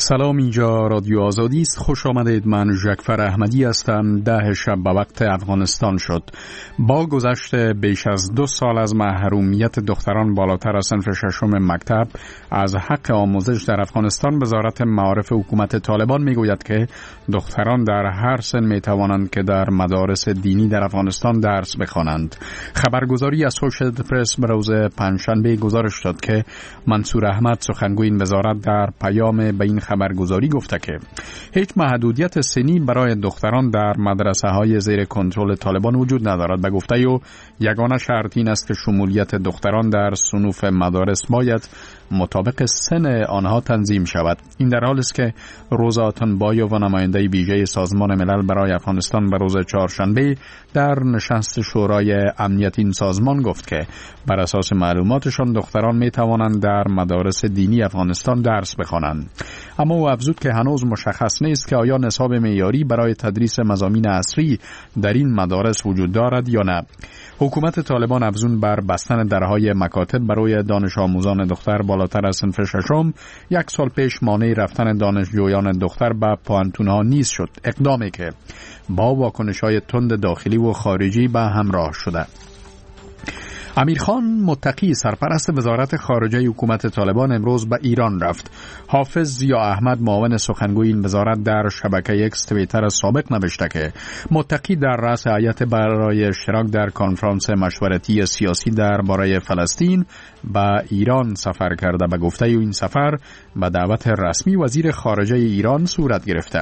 سلام، اینجا رادیو آزادی است. خوش آمدید. من جعفر احمدی هستم. 10 شب به وقت افغانستان شد. با گذشت بیش از 2 سال از محرومیت دختران بالاتر از صنف ششم مکتب از حق آموزش در افغانستان، وزارت معارف حکومت طالبان میگوید که دختران در هر سن میتوانند که در مدارس دینی در افغانستان درس بخوانند. خبرگزاری اسوشیتد پرس به روز پنجشنبه گزارش داد که منصور احمد، سخنگوی این وزارت، در پیام به این خبرگزاری گفته که هیچ محدودیت سنی برای دختران در مدرسه های زیر کنترل طالبان وجود ندارد و گفته یگانه شرط این است که شمولیت دختران در صنوف مدارس باید مطابق سن آنها تنظیم شود. این در حالی است که روزا آتنبایو و نماینده ویژه سازمان ملل برای افغانستان به روز چهارشنبه در نشست شورای امنیت این سازمان گفت که بر اساس معلوماتشان دختران می توانند در مدارس دینی افغانستان درس بخوانند. اما او افزود که هنوز مشخص نیست که آیا نصاب معیاری برای تدریس مضامین عصری در این مدارس وجود دارد یا نه. حکومت طالبان افزون بر بستن درهای مکاتب برای دانش آموزان دختر بالاتر از صنف ششم 1 سال پیش مانع رفتن دانشجویان دختر به پوهنتون‌ها نیز شد، اقدامی که با واکنش‌های تند داخلی و خارجی به همراه شده. امیرخان متقی، سرپرست وزارت خارجه حکومت طالبان، امروز به ایران رفت. حافظ ضیا احمد، معاون سخنگوی این وزارت، در شبکه اکس توییتر سابق نوشته که متقی در رأس هیئت برای اشتراک در کنفرانس مشورتی سیاسی درباره فلسطین به ایران سفر کرده و گفته این سفر به دعوت رسمی وزیر خارجه ایران صورت گرفته.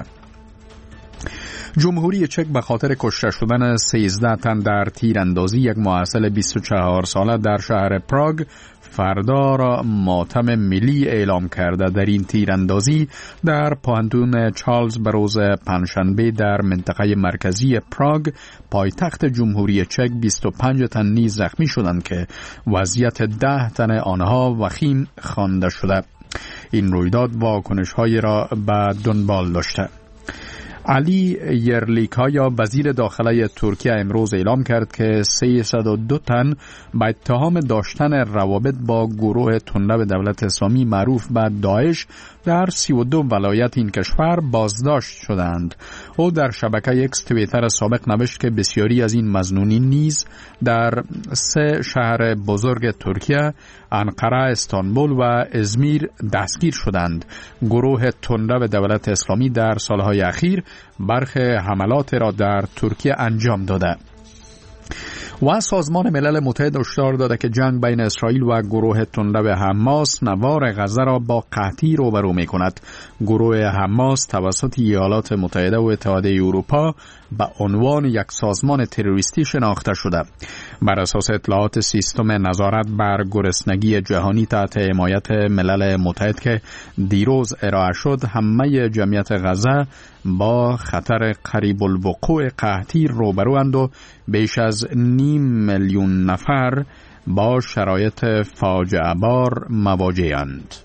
جمهوری چک به خاطر کشته شدن 13 تن در تیراندازی یک محصل 24 ساله در شهر پراگ فردا را ماتم ملی اعلام کرده. در این تیراندازی در پوهنتون چارلز به روز پنجشنبه در منطقه مرکزی پراگ پایتخت جمهوری چک 25 تن نیز زخمی شدند که وضعیت 10 تن آنها وخیم خوانده شده. این رویداد واکنش‌هایی را به دنبال داشته. علی یرلیکایا، وزیر داخله ترکیه، امروز اعلام کرد که 302 تن به اتهام داشتن روابط با گروه تندرو دولت اسلامی معروف به داعش در 32 ولایت این کشور بازداشت شدند. او در شبکه اکس توییتر سابق نوشت که بسیاری از این مظنونین نیز در 3 شهر بزرگ ترکیه، انقره، استانبول و ازمیر دستگیر شدند. گروه تندرو دولت اسلامی در سالهای اخیر برخی حملات را در ترکیه انجام داده و سازمان ملل متحد هشدار داده که جنگ بین اسرائیل و گروه تندرو حماس نوار غزه را با قحطی روبرو می کند. گروه حماس توسط ایالات متحده و اتحادیه اروپا به عنوان یک سازمان تروریستی شناخته شده. بر اساس اطلاعات سیستم نظارت بر گرسنگی جهانی تحت حمایت ملل متحد که دیروز ارائه شد، همه جمعیت غزه با خطر قریب الوقوع قحطی روبروند و بیش از 500,000 نفر با شرایط فاجعه بار مواجه‌اند.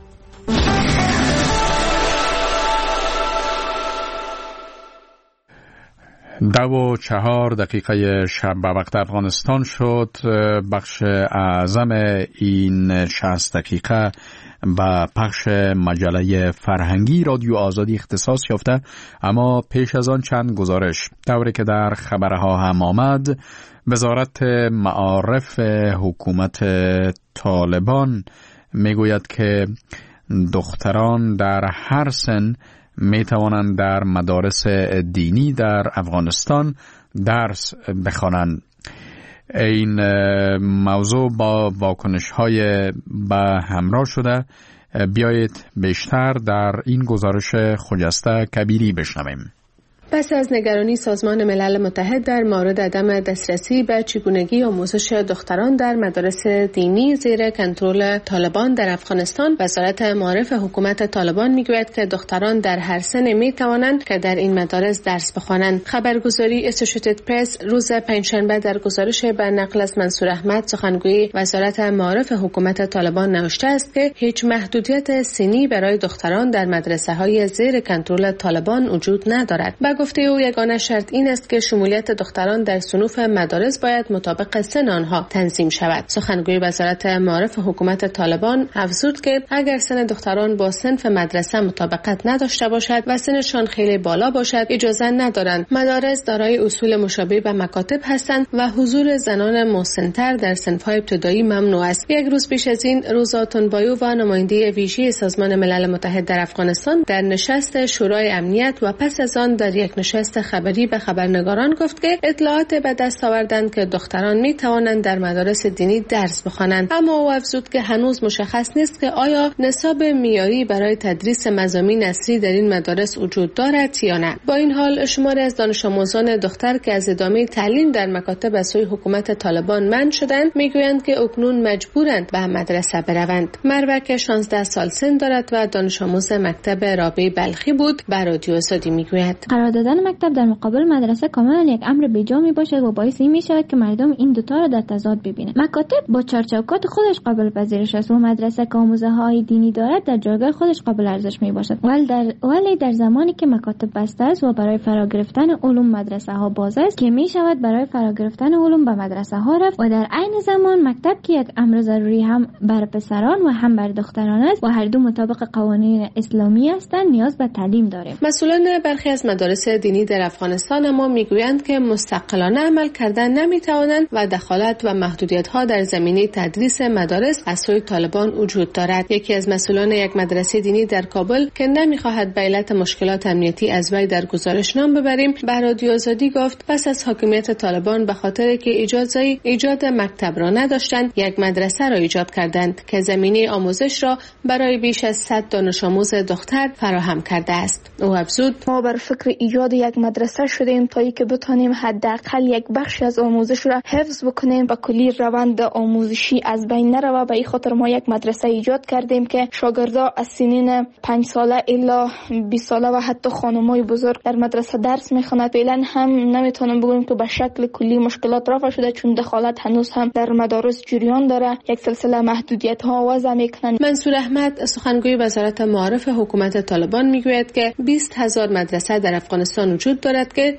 2:04 شب به وقت افغانستان شد. بخش اعظم این 60 دقیقه با پخش مجله فرهنگی رادیو آزادی اختصاص یافته، اما پیش از آن چند گزارش. طوری که در خبرها هم آمد، وزارت معارف حکومت طالبان میگوید که دختران در هر سن می توانند در مدارس دینی در افغانستان درس بخوانند. این موضوع با واکنش‌های به همراه شده. بیایید بیشتر در این گزارش خجسته کبیری بشنویم. پس از نگرانی سازمان ملل متحد در مورد عدم دسترسی به چگونگی آموزش دختران در مدارس دینی زیر کنترل طالبان در افغانستان، وزارت معارف حکومت طالبان میگوید که دختران در هر سن میتوانند که در این مدارس درس بخوانند. خبرگزاری اسوشیتد پرس روز پنجشنبه در گزارش به نقل از منصور احمد، سخنگوی وزارت معارف حکومت طالبان، نوشته است که هیچ محدودیت سنی برای دختران در مدرسه های زیر کنترل طالبان وجود ندارد. گفته او یگانه شرط این است که شمولیت دختران در صنوف مدارس باید مطابق سن آنها تنظیم شود. سخنگوی وزارت معارف حکومت طالبان افزود که اگر سن دختران با صنف مدرسه مطابقت نداشته باشد و سنشان خیلی بالا باشد اجازه ندارند. مدارس دارای اصول مشابه به مکاتب هستند و حضور زنان مسن‌تر در صنف‌های ابتدایی ممنوع است. یک روز پیش از این روزا تونبایو و نماینده ویژه سازمان ملل متحد در افغانستان در نشست شورای امنیت و پس از آن در یک نشست خبری به خبرنگاران گفت که اطلاعات به دست آوردند که دختران می توانند در مدارس دینی درس بخوانند، اما او افزود که هنوز مشخص نیست که آیا نصاب معیاری برای تدریس مضامین اصلی در این مدارس وجود دارد یا نه. با این حال شماری از دانش آموزان دختر که از ادامه تعلیم در مکاتب از سوی حکومت طالبان منع شدند میگویند که اکنون مجبورند به مدرسه بروند. مروه که 16 سال سن دارد و دانش آموز مکتب رابعه بلخی بود به رادیو آزادی میگوید قرار دادن مکتب در مقابل مدرسه کاملا یک امر بیجا میباشد و باعث این میشود که مردم این دوتا را در تضاد ببینند. مکاتب با چارچوبات خودش قابل پذیرش است و مدرسه که آموزه‌های دینی دارد در جایگاه خودش قابل ارزش میباشد. ولی در زمانی که مکاتب بسته است و برای فرا گرفتن علوم مدرسه ها باز است که میشود برای فرا گرفتن علوم به مدرسه ها رفت و در عین زمان مکتب که یک امر ضروری هم بر پسران و هم بر دختران است و هر دو مطابق قوانین اسلامی هستند نیاز به تعلیم داریم. مسئولان برخی از مدارس دینی در افغانستان اما میگویند که مستقلانه عمل کردن نمیتوانند و دخالت و محدودیت‌ها در زمینه تدریس مدارس از سوی طالبان وجود دارد. یکی از مسئولان یک مدرسه دینی در کابل که نمیخواهد به علت مشکلات امنیتی از وی در گزارش نام ببریم به رادیو آزادی گفت پس از حاکمیت طالبان به خاطر که ایجاد مکتب را نداشتند یک مدرسه را ایجاد کردند که زمینه آموزش را برای بیش از 100 دانش آموز دختر فراهم کرده است. او افزود ما بر فکر ایجاد یک مدرسه شدیم تا اینکه بتانیم حداقل یک بخش از آموزش را حفظ بکنیم و کلی روند آموزشی از بین نرود. به این خاطر ما یک مدرسه ایجاد کردیم که شاگردا از سنین 5 ساله الا 20 ساله و حتی خانمای بزرگ در مدرسه درس میخونند. فعلا هم نمیتونم بگم که به شکل کلی مشکلات رفع شده چون دخالت هنوز هم در مدارس جریان داره. یک سلسله محدودیت ها وضع میکنند. منصور احمد سخنگوی وزارت معارف حکومت طالبان میگوید که 20,000 مدرسه در افغانستان وجود دارد که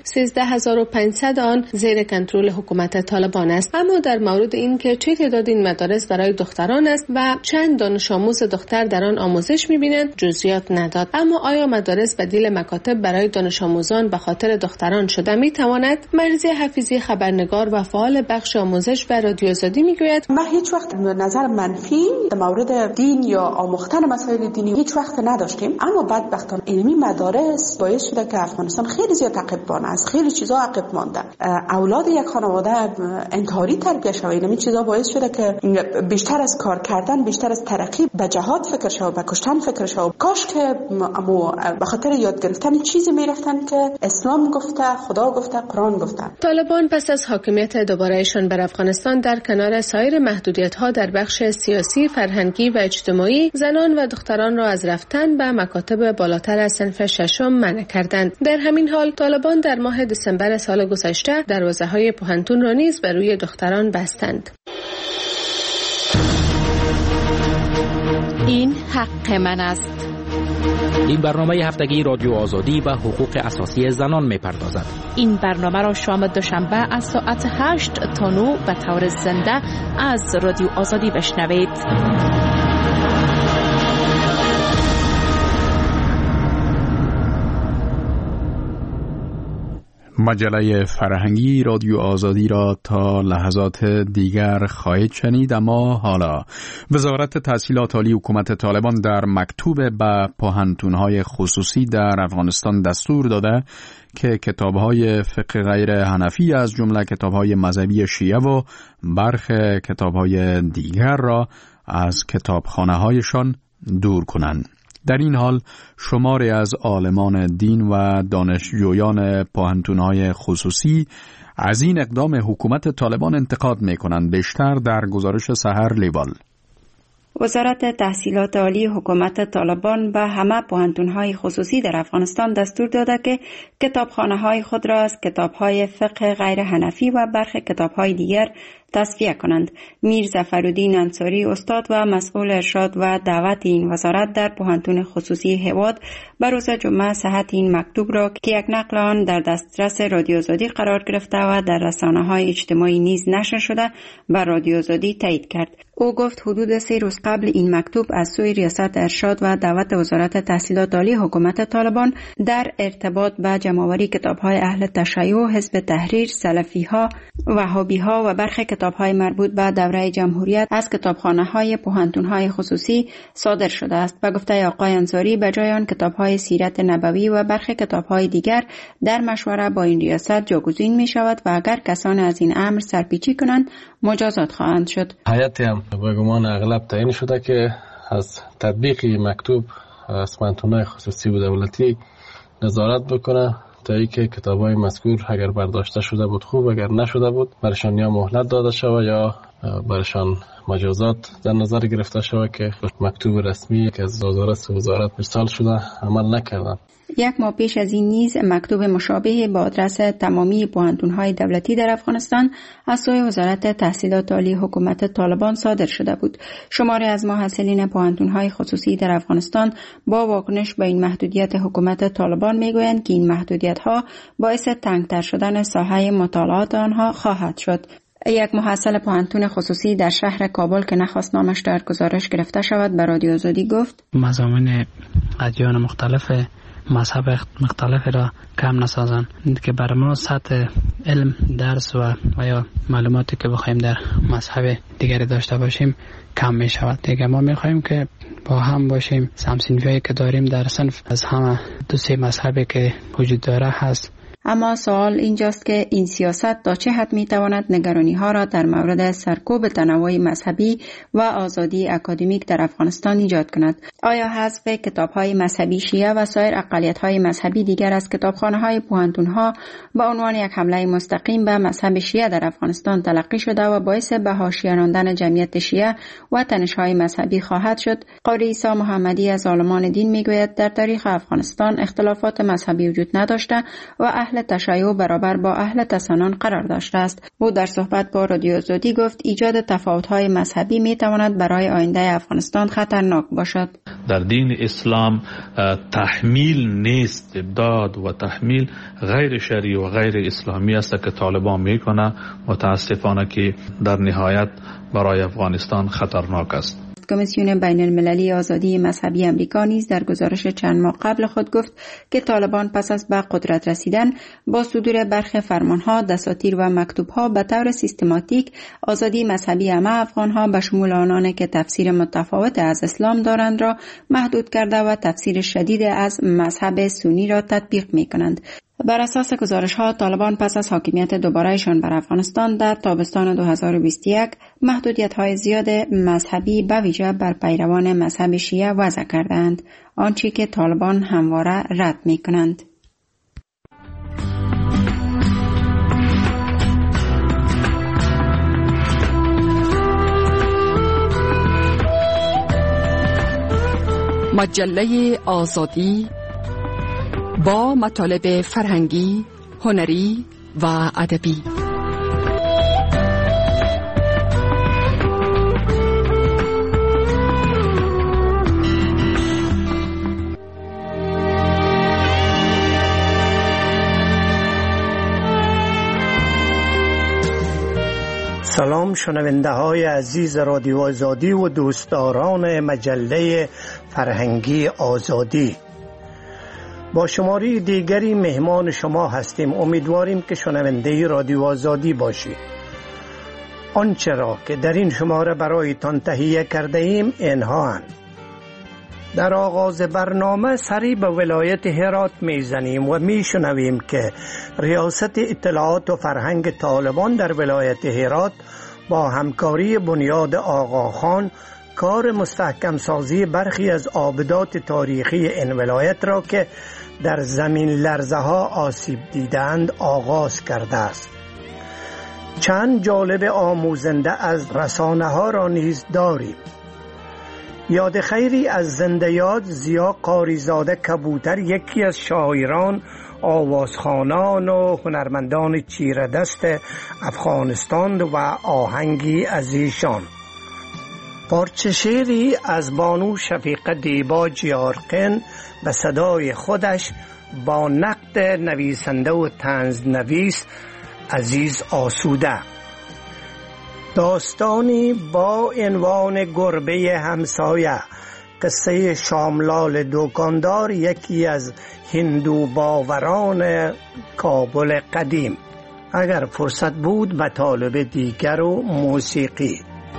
13,500 آن زیر کنترل حکومت طالبان است. اما در مورد این که چه تعداد این مدارس برای دختران است و چند دانش آموز دختر در آن آموزش میبینند جزئیات نداد. اما آیا مدارس بدیل مکاتب برای دانش آموزان به خاطر دختران شده میتواند؟ مرزی حفیظی خبرنگار و فعال بخش آموزش به رادیو آزادی میگوید ما هیچ وقت نظر منفی در مورد دین یا آموختن مسائل دینی هیچ وقت نداشتیم، اما بدبختانه علمی مدارس باعث شده که افغانستان خیلی زیاد عقب است. خیلی چیزا عقب مانده. اولاد یک خانواده انتحاری تربیت شوه. این چیزا باعث شده که بیشتر از کار کردن، بیشتر از ترقی به جهاد فکر شو، به کشتن فکر شو. کاش که به خاطر یاد گرفتن چیزی میرفتن که اسلام گفته، خدا گفته، قرآن گفته. طالبان پس از حاکمیت دوبارهشان بر افغانستان در کنار سایر محدودیت‌ها در بخش سیاسی، فرهنگی و اجتماعی زنان و دختران را از رفتن به مکاتب بالاتر از صنف ششم منع کردند. در همین حال طالبان در ماه دسامبر سال گذشته دروازه‌های پوهنتون را نیز بر روی دختران بستند. این حق من است. این برنامه هفتگی رادیو آزادی به حقوق اساسی زنان می‌پردازد. این برنامه را شام دوشنبه از ساعت 8 تا 9 به طور زنده از رادیو آزادی بشنوید. مجله فرهنگی رادیو آزادی را تا لحظات دیگر خواهید شنید. اما حالا وزارت تحصیلات عالی حکومت طالبان در مکتوب به پوهنتون‌های خصوصی در افغانستان دستور داده که کتاب‌های فقه غیر حنفی از جمله کتاب‌های مذهبی شیعه و برخی کتاب‌های دیگر را از کتابخانه‌هایشان دور کنند. در این حال شماری از عالمان دین و دانشجویان پوهنتون‌های خصوصی از این اقدام حکومت طالبان انتقاد می‌کنند. بیشتر در گزارش سحر لیوال. وزارت تحصیلات عالی حکومت طالبان به همه پوهنتون‌های خصوصی در افغانستان دستور داده که کتابخانه‌های خود را از کتاب‌های فقه غیر حنفی و برخی کتاب‌های دیگر تصفیه کنند. میر ظفرالدین انصاری استاد و مسئول ارشاد و دعوت این وزارت در پوهنتون خصوصی هواد به روز جمعه صحت این مکتوب را که یک نقل آن در دسترس رادیو آزادی قرار گرفته و در رسانه‌های اجتماعی نیز نشر شده بر رادیو آزادی تایید کرد. او گفت حدود 3 روز قبل این مکتوب از سوی ریاست ارشاد و دعوت وزارت تحصیلات عالی حکومت طالبان در ارتباط به جمع‌آوری کتاب‌های اهل تشیع، حزب تحریر، سلفی‌ها، وهابی‌ها و برخی کتاب‌های مربوط به دوره جمهوریت از کتابخانه‌های پوهنتون‌های خصوصی صادر شده است. به گفته آقای انصاری به جای آن کتاب‌های سیرت نبوی و برخی کتاب‌های دیگر در مشوره با این ریاست جاگزین می‌شود و اگر کسان از این امر سرپیچی کنند مجازات خواهند شد. هیئت هم به گمان اغلب تعیین شده که از تطبیق مکتوب از پوهنتون‌های خصوصی و دولتی نظارت بکنه تا اینکه کتاب‌های مذکور اگر برداشته شده بود خوب، اگر نشده بود برشان یا مهلت داده شود یا برشان مجازات در نظر گرفته شود که مکتوب رسمی که از وزارت ارسال شده عمل نکردند. یک ماه پیش از این نیز مکتوب مشابه با آدرس تمامی پوهنتون‌های دولتی در افغانستان از سوی وزارت تحصیلات عالی حکومت طالبان صادر شده بود. شماری از محصلین پوهنتون‌های خصوصی در افغانستان با واکنش به این محدودیت حکومت طالبان میگویند که این محدودیت‌ها باعث تنگتر شدن ساحه مطالعات آنها خواهد شد. یک محصل پوهنتون خصوصی در شهر کابل که نخواست نامش در گزارش گرفته شود به رادیو آزادی گفت مضامین ادیان مختلف مذهب مختلف را کم نسازند که برای ما سطح علم درس و یا معلوماتی که بخوایم در مذهب دیگری داشته باشیم کم می شود. دیگه ما می خواهیم که با هم باشیم، هم‌صنفی که داریم در صنف از همه 2-3 مذهبی که وجود داره هست. اما سوال اینجاست که این سیاست تا چه حد میتواند نگرانی ها را در مورد سرکوب تنوع مذهبی و آزادی اکادمیک در افغانستان ایجاد کند؟ آیا حذف کتاب های مذهبی شیعه و سایر اقلیت های مذهبی دیگر از کتابخانه های پوهنتون ها به عنوان یک حمله مستقیم به مذهب شیعه در افغانستان تلقی شده و باعث به حاشیه راندن جمعیت شیعه و تنش های مذهبی خواهد شد؟ قاری عیسی محمدی از عالمان دین میگوید در تاریخ افغانستان اختلافات مذهبی وجود نداشته و اهل تشیع برابر با اهل تسنن قرار داشته است. او در صحبت با رادیو آزادی گفت ایجاد تفاوت‌های مذهبی می‌تواند برای آینده افغانستان خطرناک باشد. در دین اسلام تحمیل نیست، داد و تحمیل غیر شرعی و غیر اسلامی است که طالبان میکنه. متاسفانه که در نهایت برای افغانستان خطرناک است. کمیسیون بین المللی آزادی مذهبی امریکا نیز در گزارش چند ماه قبل خود گفت که طالبان پس از به قدرت رسیدن با صدور برخی فرمانها، دساتیر و مکتوبها به طور سیستماتیک آزادی مذهبی همه افغانها به شمول آنان که تفسیر متفاوت از اسلام دارند را محدود کرده و تفسیر شدید از مذهب سنی را تطبیق می کنند. بر اساس گزارش ها طالبان پس از حاکمیت دوبارهشان بر افغانستان در تابستان 2021 محدودیت های زیاد مذهبی به ویژه بر پیروان مذهب شیعه وضع کردند، آنچه که طالبان همواره رد می کنند. مجله آزادی با مطالب فرهنگی، هنری و ادبی. سلام شنونده های عزیز رادیو آزادی و دوستداران مجله فرهنگی آزادی. با شماره دیگری مهمان شما هستیم. امیدواریم که شنونده رادیو آزادی باشید. آنچه را که در این شماره برایتان تهیه کرده ایم اینها هستند. در آغاز برنامه سری به ولایت هرات میزنیم و میشنویم که ریاست اطلاعات و فرهنگ طالبان در ولایت هرات با همکاری بنیاد آقاخان کار مستحکم سازی برخی از آبدات تاریخی این ولایت را که در زمین لرزه ها آسیب دیدند آغاز کرده است. چند جالب آموزنده از رسانه ها را نیز داریم. یاد خیری از زنده یاد زیا قاریزاده کبوتر یکی از شاعران آوازخوانان و هنرمندان چیردست افغانستان و آهنگی از ایشان. پارچه شعری از بانو شفیقه دیبا جیارقین به صدای خودش با نقد نویسنده و طنز نویس عزیز آسوده. داستانی با عنوان گربه همسایه، قصه شاملال دکاندار، یکی از هندو باوران کابل قدیم. اگر فرصت بود مطالب دیگر و موسیقی.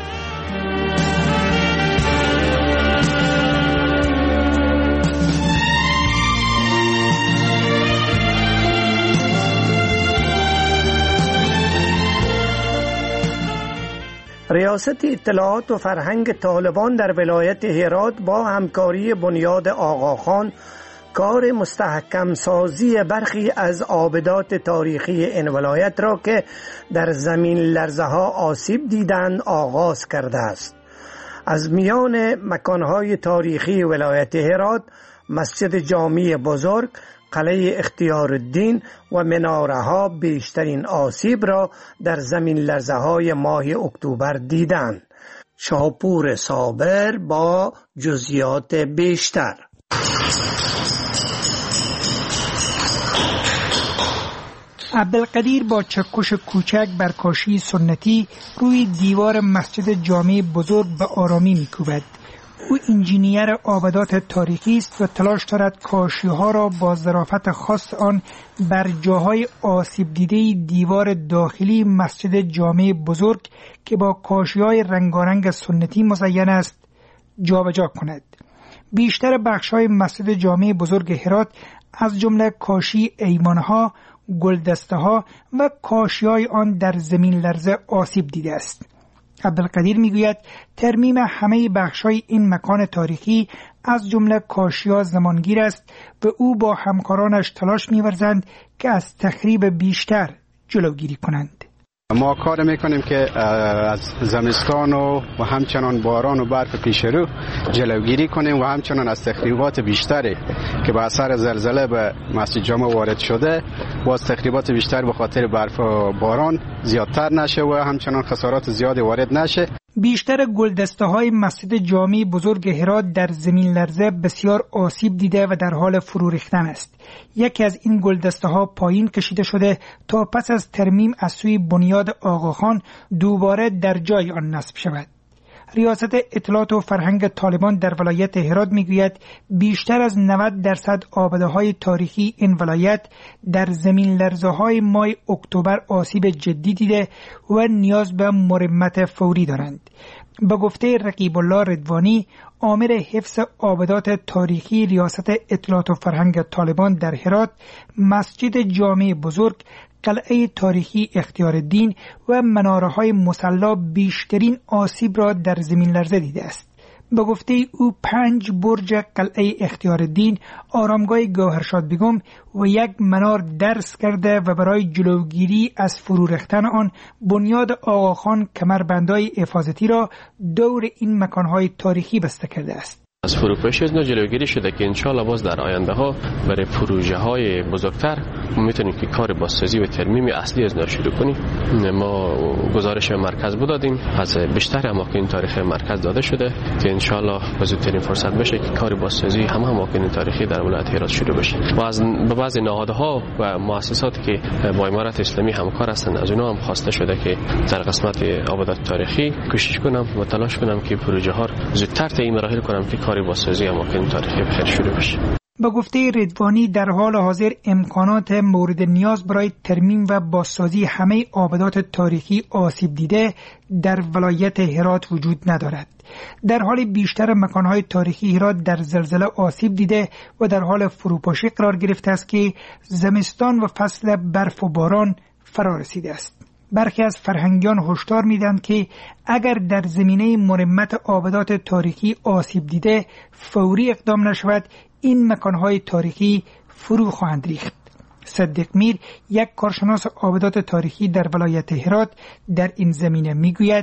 ریاست اطلاعات و فرهنگ طالبان در ولایت هرات با همکاری بنیاد آقاخان کار مستحکم سازی برخی از آبدات تاریخی این ولایت را که در زمین لرزه ها آسیب دیدند آغاز کرده است. از میان مکانهای تاریخی ولایت هرات مسجد جامی بزرگ، قلعه اختیارالدین و مناره ها بیشترین آسیب را در زمین لرزه های ماه اکتبر دیدند. شاپور صابر با جزئیات بیشتر. عبدالقدیر با چکش کوچک بر کاشی سنتی روی دیوار مسجد جامع بزرگ به آرامی می‌کوبد. او انجینیر آبادات تاریخی است و تلاش دارد کاشی‌ها را با ظرافت خاص آن بر جاهای آسیب دیده دیوار داخلی مسجد جامع بزرگ که با کاشی‌های رنگارنگ سنتی مزین است جابجا کند. بیشتر بخش‌های مسجد جامع بزرگ هرات از جمله کاشی ایوان‌ها، گلدسته‌ها و کاشی‌های آن در زمین لرزه آسیب دیده است. عبدالقدیر میگوید ترمیم همه بخش‌های این مکان تاریخی از جمله کاشی‌ها زمانگیر است و او با همکارانش تلاش می‌ورزند که از تخریب بیشتر جلوگیری کنند. ما کار میکنیم که از زمستان و همچنان باران و برف پیش رو جلوگیری کنیم و همچنان از تخریبات بیشتری که به اثر زلزله به مسجد جامع وارد شده باز تخریبات بیشتر به خاطر برف و باران زیادتر نشه و همچنان خسارات زیادی وارد نشه. بیشتر گلدسته های مسجد جامع بزرگ هرات در زمین لرزه بسیار آسیب دیده و در حال فرو ریختن است. یکی از این گلدسته ها پایین کشیده شده تا پس از ترمیم از سوی بنیاد آقاخان دوباره در جای آن نصب شود. ریاست اطلاعات و فرهنگ طالبان در ولایت هرات میگوید بیشتر از 90% آباده‌های تاریخی این ولایت در زمین لرزه‌های ماه اکتبر آسیب جدی دیده و نیاز به مرمت فوری دارند. به گفته رقیب الله رضوانی، آمر حفظ آبادات تاریخی ریاست اطلاعات و فرهنگ طالبان در هرات، مسجد جامع بزرگ، قلعه تاریخی اختیارالدین و مناره‌های مصلی بیشترین آسیب را در زمین لرزه دیده است. به گفته او 5 برج قلعه اختیارالدین، آرامگاه گوهرشاد بیگم و یک منار درس کرده و برای جلوگیری از فرو ریختن آن بنیاد آقاخان کمربندهای حفاظتی را دور این مکانهای تاریخی بسته کرده است. از فروپاشی از جلوگیری شده که انشالله باز در آینده ها برای پروژه های بزرگتر میتونیم که کار بازسازی و ترمیم اصلی از شروع کنیم. ما گزارش مرکز دادیم، از بیشتر اماکن تاریخی مرکز داده شده که انشالله به زودترین فرصت بشه که کار بازسازی همه اماکن تاریخی در ولایت هرات شروع بشه. و از بعضی نهادها و مؤسساتی که با امارت اسلامی همکار هستند از اونها هم خواسته شده که در قسمت آبادات تاریخی کوشش کنم و تلاش کنم که پروژه ها زودتر طی مراحل کنم که کار بازسازی اماکن تاریخی بخیر شروع بشه. با گفته رضوانی در حال حاضر امکانات مورد نیاز برای ترمیم و بازسازی همه آبادات تاریخی آسیب دیده در ولایت هرات وجود ندارد. در حال بیشتر مکانهای تاریخی هرات در زلزله آسیب دیده و در حال فروپاشی قرار گرفته است که زمستان و فصل برف و باران فرا رسیده است. برخی از فرهنگیان هشدار میدن که اگر در زمینه مرمت آبادات تاریخی آسیب دیده فوری اقدام نشود این مکانهای تاریخی فرو خواهند ریخت. صدیق میر، یک کارشناس آبادات تاریخی در ولایت هرات، در این زمینه میگوید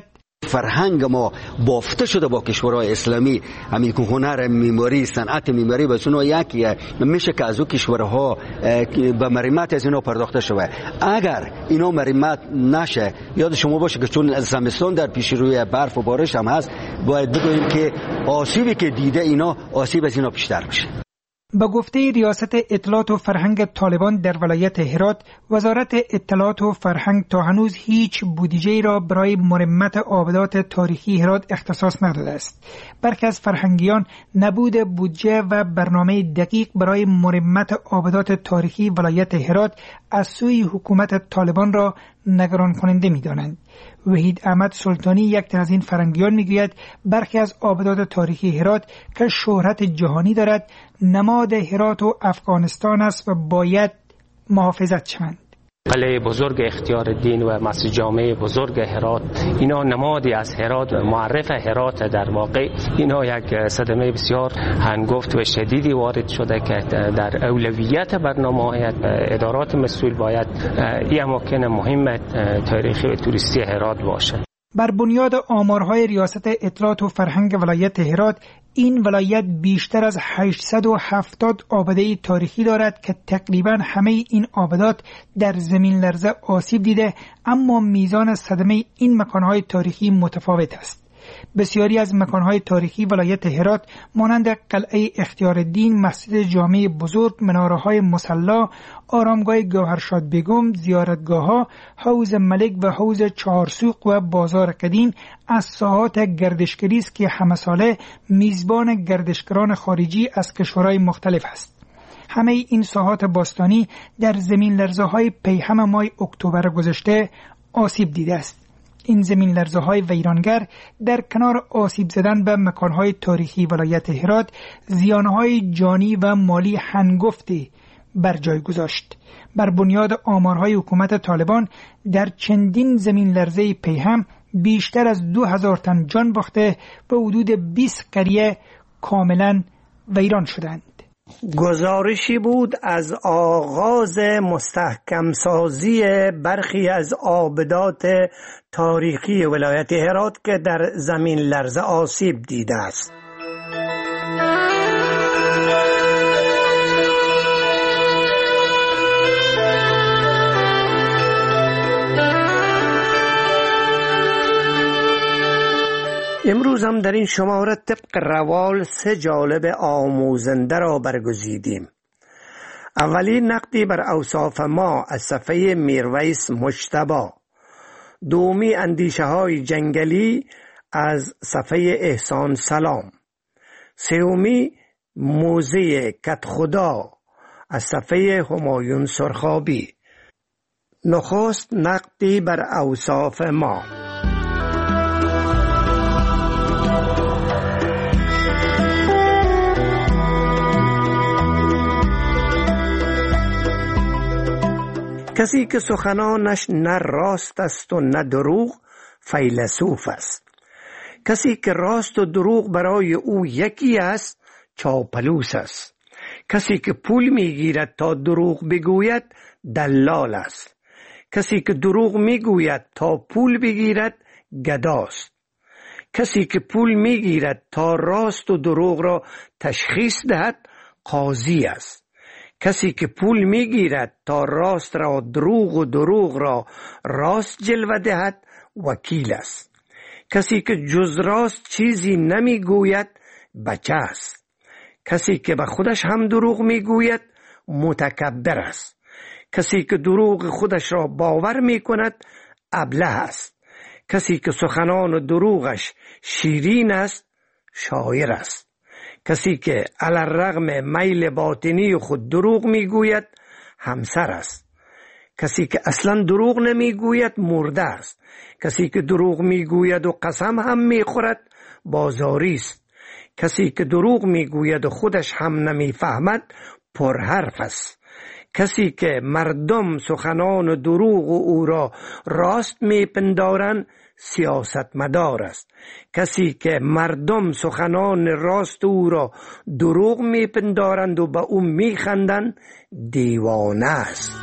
فرهنگ ما بافته شده با کشورهای اسلامی، همین که هنر معماری، صنعت معماری بس اونها یکیه، میشه که از او کشورها به مرمت از اینا پرداخته شود. اگر اینا مرمت نشه، یاد شما باشه که چون زمستان در پیش روی برف و بارش هم هست، باید بگوییم که آسیبی که دیده اینا آسیب از اینا بیشتر بشه. به گفته ریاست اطلاعات و فرهنگ طالبان در ولایت هرات، وزارت اطلاعات و فرهنگ تا هنوز هیچ بودجه‌ای را برای مرمت آبادات تاریخی هرات اختصاص نداده است. برخی از فرهنگیان نبود بودجه و برنامه دقیق برای مرمت آبادات تاریخی ولایت هرات از سوی حکومت طالبان را نگران کننده می‌دانند. وحید احمد سلطانی، یک تن از این فرهنگیان، میگوید برخی از آبادات تاریخی هرات که شهرت جهانی دارد نماد هرات و افغانستان است و باید محافظت شوند. قلعه بزرگ اختیارالدین و مسجد جامع بزرگ هرات، اینا نمادی از هرات، معرف هرات. در واقع اینا یک صدمه بسیار هنگفت و شدیدی وارد شده که در اولویت برنامه ادارات مسئول باید این اماکن مهم تاریخی و توریستی هرات باشه. بر بنیاد آمارهای ریاست اطلاعات و فرهنگ ولایت هرات، این ولایت بیشتر از 870 آباده تاریخی دارد که تقریبا همه این آبادات در زمین لرزه آسیب دیده، اما میزان صدمه این مکانهای تاریخی متفاوت است. بسیاری از مکانهای تاریخی ولایت هرات مانند قلعه اختیارالدین، مسجد جامع بزرگ، مناره‌های مصلی، آرامگاه گوهرشاد بیگم، زیارتگاه‌ها، حوض ملک و حوض چهارسوق و بازار قدیم از ساحات گردشگری است که همه ساله میزبان گردشگران خارجی از کشورهای مختلف است. همه این ساحات باستانی در زمین لرزه‌های پیهم ماه اکتبر گذشته آسیب دیده است. این زمین لرزه های ویرانگر در کنار آسیب زدن به مکانهای تاریخی ولایت هرات، زیانهای جانی و مالی هنگفتی بر جای گذاشت. بر بنیاد آمارهای حکومت طالبان در چندین زمین لرزه پیهم بیشتر از 2000 تن جان باخته و حدود 20 قریه کاملا ویران شدند. گزارشی بود از آغاز مستحکم سازی برخی از آبادات تاریخی ولایت هرات که در زمین لرزه آسیب دیده است. امروز هم در این شماره طبق روال 3 جالب آموزنده را برگزیدیم. اولی نقدی بر اوصاف ما از صفحه میرویس مجتبی، دومی اندیشه های جنگلی از صفحه احسان سلام، سومی موزه کدخدا از صفحه همایون سرخابی. نخست نقدی بر اوصاف ما. کسی که سخنانش نه راست است و نه دروغ فیلسوف است. کسی که راست و دروغ برای او یکی است چاپلوس است. کسی که پول میگیرد تا دروغ بگوید دلال است. کسی که دروغ میگوید تا پول بگیرد گداست. کسی که پول میگیرد تا راست و دروغ را تشخیص دهد قاضی است. کسی که پول میگیرد تا راست را دروغ و دروغ را راست جلوه دهد وکیل است. کسی که جز راست چیزی نمیگوید بچه است. کسی که به خودش هم دروغ میگوید متکبر است. کسی که دروغ خودش را باور میکند ابله است. کسی که سخنان و دروغش شیرین است شاعر است. کسی که علی الرغم میل باطنی خود دروغ میگوید همسر است. کسی که اصلا دروغ نمیگوید مرده است. کسی که دروغ میگوید و قسم هم میخورد بازاری است. کسی که دروغ میگوید و خودش هم نمیفهمد پرحرف است. کسی که مردم سخنان و دروغ او را راست میپندارند سیاستمدار است. کسی که مردم سخنان راست او را دروغ میپندارند و به او میخندند دیوانه است.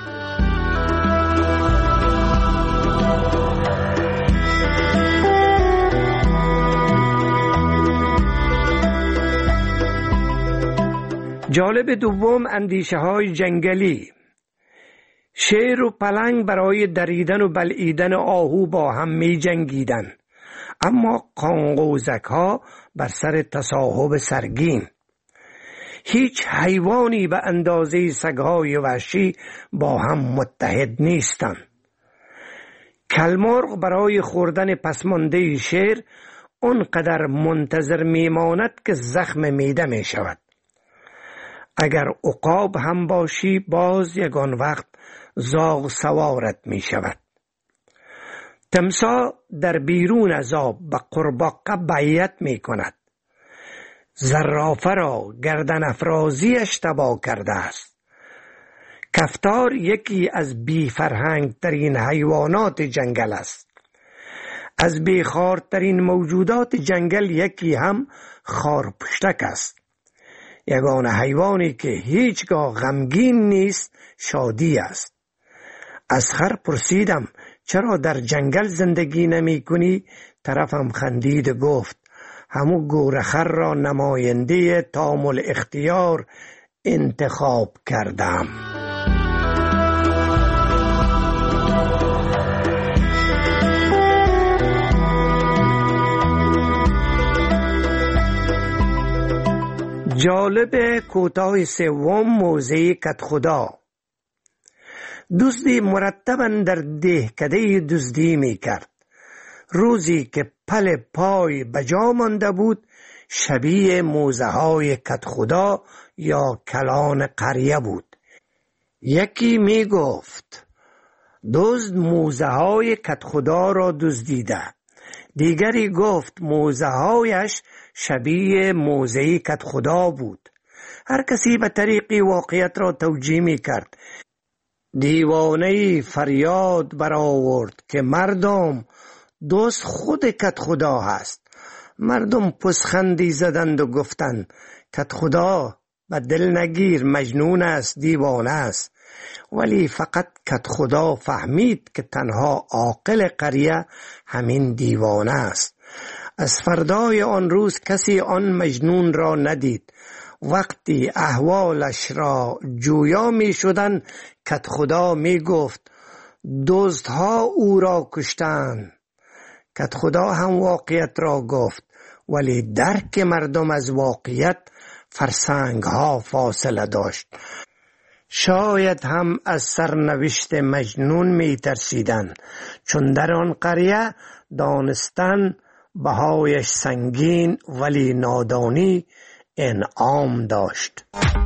جالب دوم اندیشه های جنگلی. شیر و پلنگ برای دریدن و بلعیدن آهو با هم می جنگیدن، اما قانقوزک ها بر سر تصاحب سرگین. هیچ حیوانی به اندازه سگهای وحشی با هم متحد نیستند. کلمرغ برای خوردن پسمانده شیر اونقدر منتظر میماند که زخم میده می شود. اگر عقاب هم باشی باز یگان وقت زاغ سوارت می شود. تمساح در بیرون از آب به قورباغه بیعت می کند. زرافه را گردن افرازیش تباه کرده است. کفتار یکی از بی فرهنگ ترین حیوانات جنگل است. از بیخوارترین موجودات جنگل یکی هم خارپشتک است. یگانه حیوانی که هیچگاه غمگین نیست شادی است. از خر پرسیدم چرا در جنگل زندگی نمی کنی؟ طرفم خندید گفت همو گورخر را نماینده تامل اختیار انتخاب کردم. جالب کوتاه سوم موزه کدخدا. دزدی مرتباً در دهکده دزدی می کرد. روزی که پل پای بجا مانده بود شبیه موزه های کدخدا یا کلان قریه بود. یکی می گفت دزد موزه های کدخدا را دزدیده. دیگری گفت موزه هایش شبیه موزه کدخدا بود. هر کسی به طریقی واقعیت را توجیه می کرد. دیوانه‌ای فریاد برآورد که مردم دزد خود کدخدا هست. مردم پوزخندی زدند و گفتند کدخدا به دل نگیر، مجنون است، دیوانه است. ولی فقط کدخدا فهمید که تنها عاقل قریه همین دیوانه است. از فردای آن روز کسی آن مجنون را ندید. وقتی احوالش را جویا می شدن کدخدا می گفت دزدها او را کشتند. کدخدا هم واقعیت را گفت، ولی درک مردم از واقعیت فرسنگ ها فاصله داشت. شاید هم از سرنوشت مجنون می ترسیدن، چون در آن قریه دانستن بهایش سنگین ولی نادانی انعام داشت.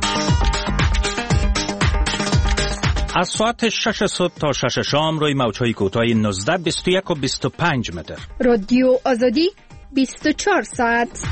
از ساعت 6 صبح تا 6 شام روی موج‌های کوتاه 19، 21 و 25 متر. رادیو آزادی 24 ساعت.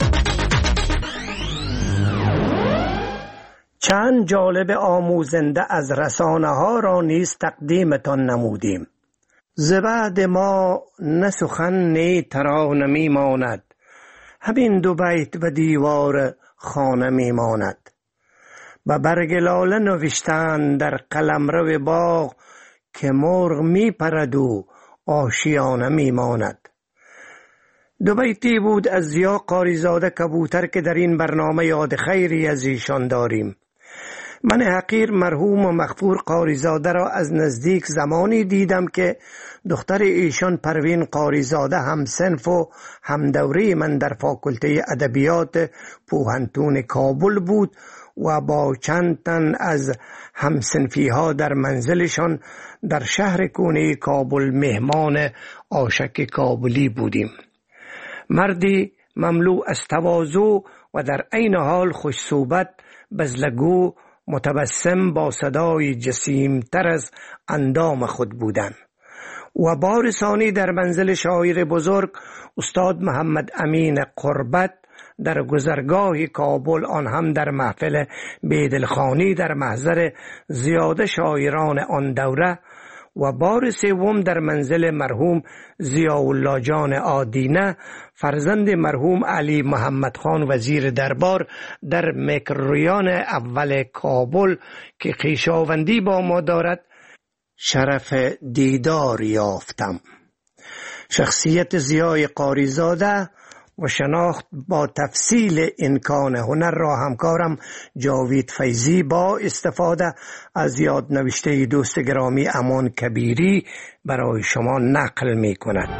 چند جالب آموزنده از رسانه ها را نیز تقدیمتان نمودیم. زبعد ما نه سخن نه ترانه می ماند، همین دو بیت به دیوار خانه می ماند. به برگ لاله نوشتن در قلمرو باغ که مرغ می پرد و آشیانه می ماند. دو بیتی بود از ضیا قاریزاده کبوتر که در این برنامه یاد خیری از ایشان داریم. من حقیر مرحوم و مغفور قاریزاده را از نزدیک زمانی دیدم که دختر ایشان پروین قاریزاده هم صنف و هم دوره من در فاکولته ادبیات پوهنتون کابل بود و با چند تن از همصنفی ها در منزلشان در شهر کونه کابل مهمان آشک کابلی بودیم. مردی مملو از تواضع و در عین حال خوش صحبت، بزلگو، متبسم، با صدای جسیم تر از اندام خود بودند. و بار ثانی در منزل شاعر بزرگ استاد محمد امین قربت در گذرگاه کابل، آن هم در محفل بیدلخانی در محضر زیاده شاعران آن دوره. و بار سوم در منزل مرحوم ضیاءالله جان آدینه، فرزند مرحوم علی محمد خان وزیر دربار در مکروریان اول کابل که خویشاوندی با ما دارد، شرف دیدار یافتم. شخصیت ضیای قاریزاده و شناخت با تفصیل امکان هنر را همکارم جاوید فیضی با استفاده از یاد نوشته دوست گرامی امان کبیری برای شما نقل می کند.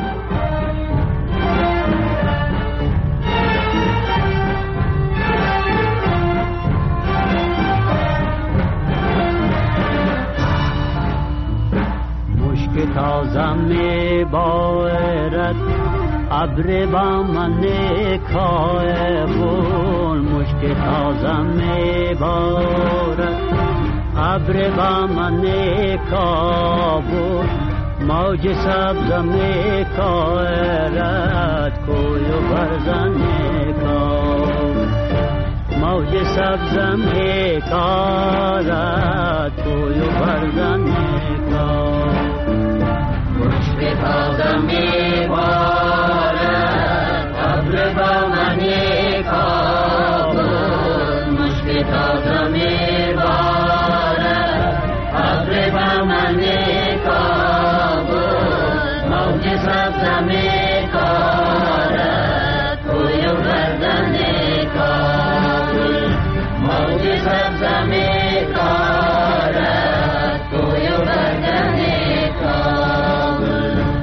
مشک تازم می بارد ابر با من کابل، مشک تازم می بارد ابر با من کابل، موج سبزم می کارد کوی و برزن کابل، موج سبزم می کارد کوی و برزن کابل، مشک تازم می بارد ابر با من کابل، مشک تازم می بارد ابر با من کابل، موج سبزم می کارد کوی و برزن کابل، موج سبزم می کارد کوی و برزن کابل.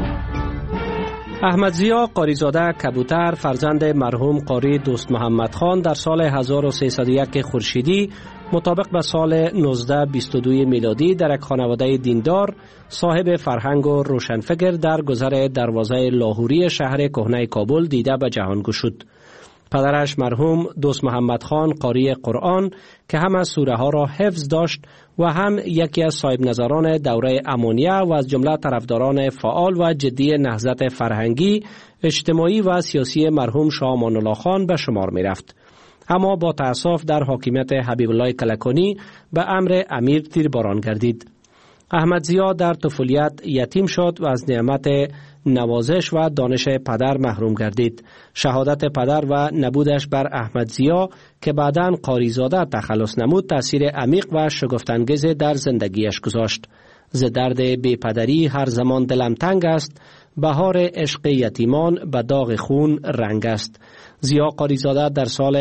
احمد ضیا قاریزاده کبوتر فرزند مرحوم قاری دوست محمد خان در سال 1301 خورشیدی مطابق به سال 1922 میلادی در یک خانواده دیندار صاحب فرهنگ و روشنفکر در گذر دروازه لاهوری شهر کهنه کابل دیده به جهان گشود. پدرش مرحوم دوست محمد خان قاری قرآن که هم از سوره ها را حفظ داشت و هم یکی از صاحب نظران دوره امانیه و از جمله طرفداران فعال و جدی نهضت فرهنگی، اجتماعی و سیاسی مرحوم شاه امان الله خان به شمار می رفت. اما با تأسف در حاکمیت حبیب الله کلکانی به امر امیر تیرباران گردید. احمد ضیا در طفولیت یتیم شد و از نعمت نوازش و دانش پدر محروم گردید. شهادت پدر و نبودش بر احمد ضیا که بعداً قاریزاده تخلص نمود تأثیر عمیق و شگفت‌انگیز در زندگیش گذاشت. ز درد بی پدری هر زمان دلم تنگ است، بهار عشق یتیمان به داغ خون رنگ است. ضیا قاریزاده در سال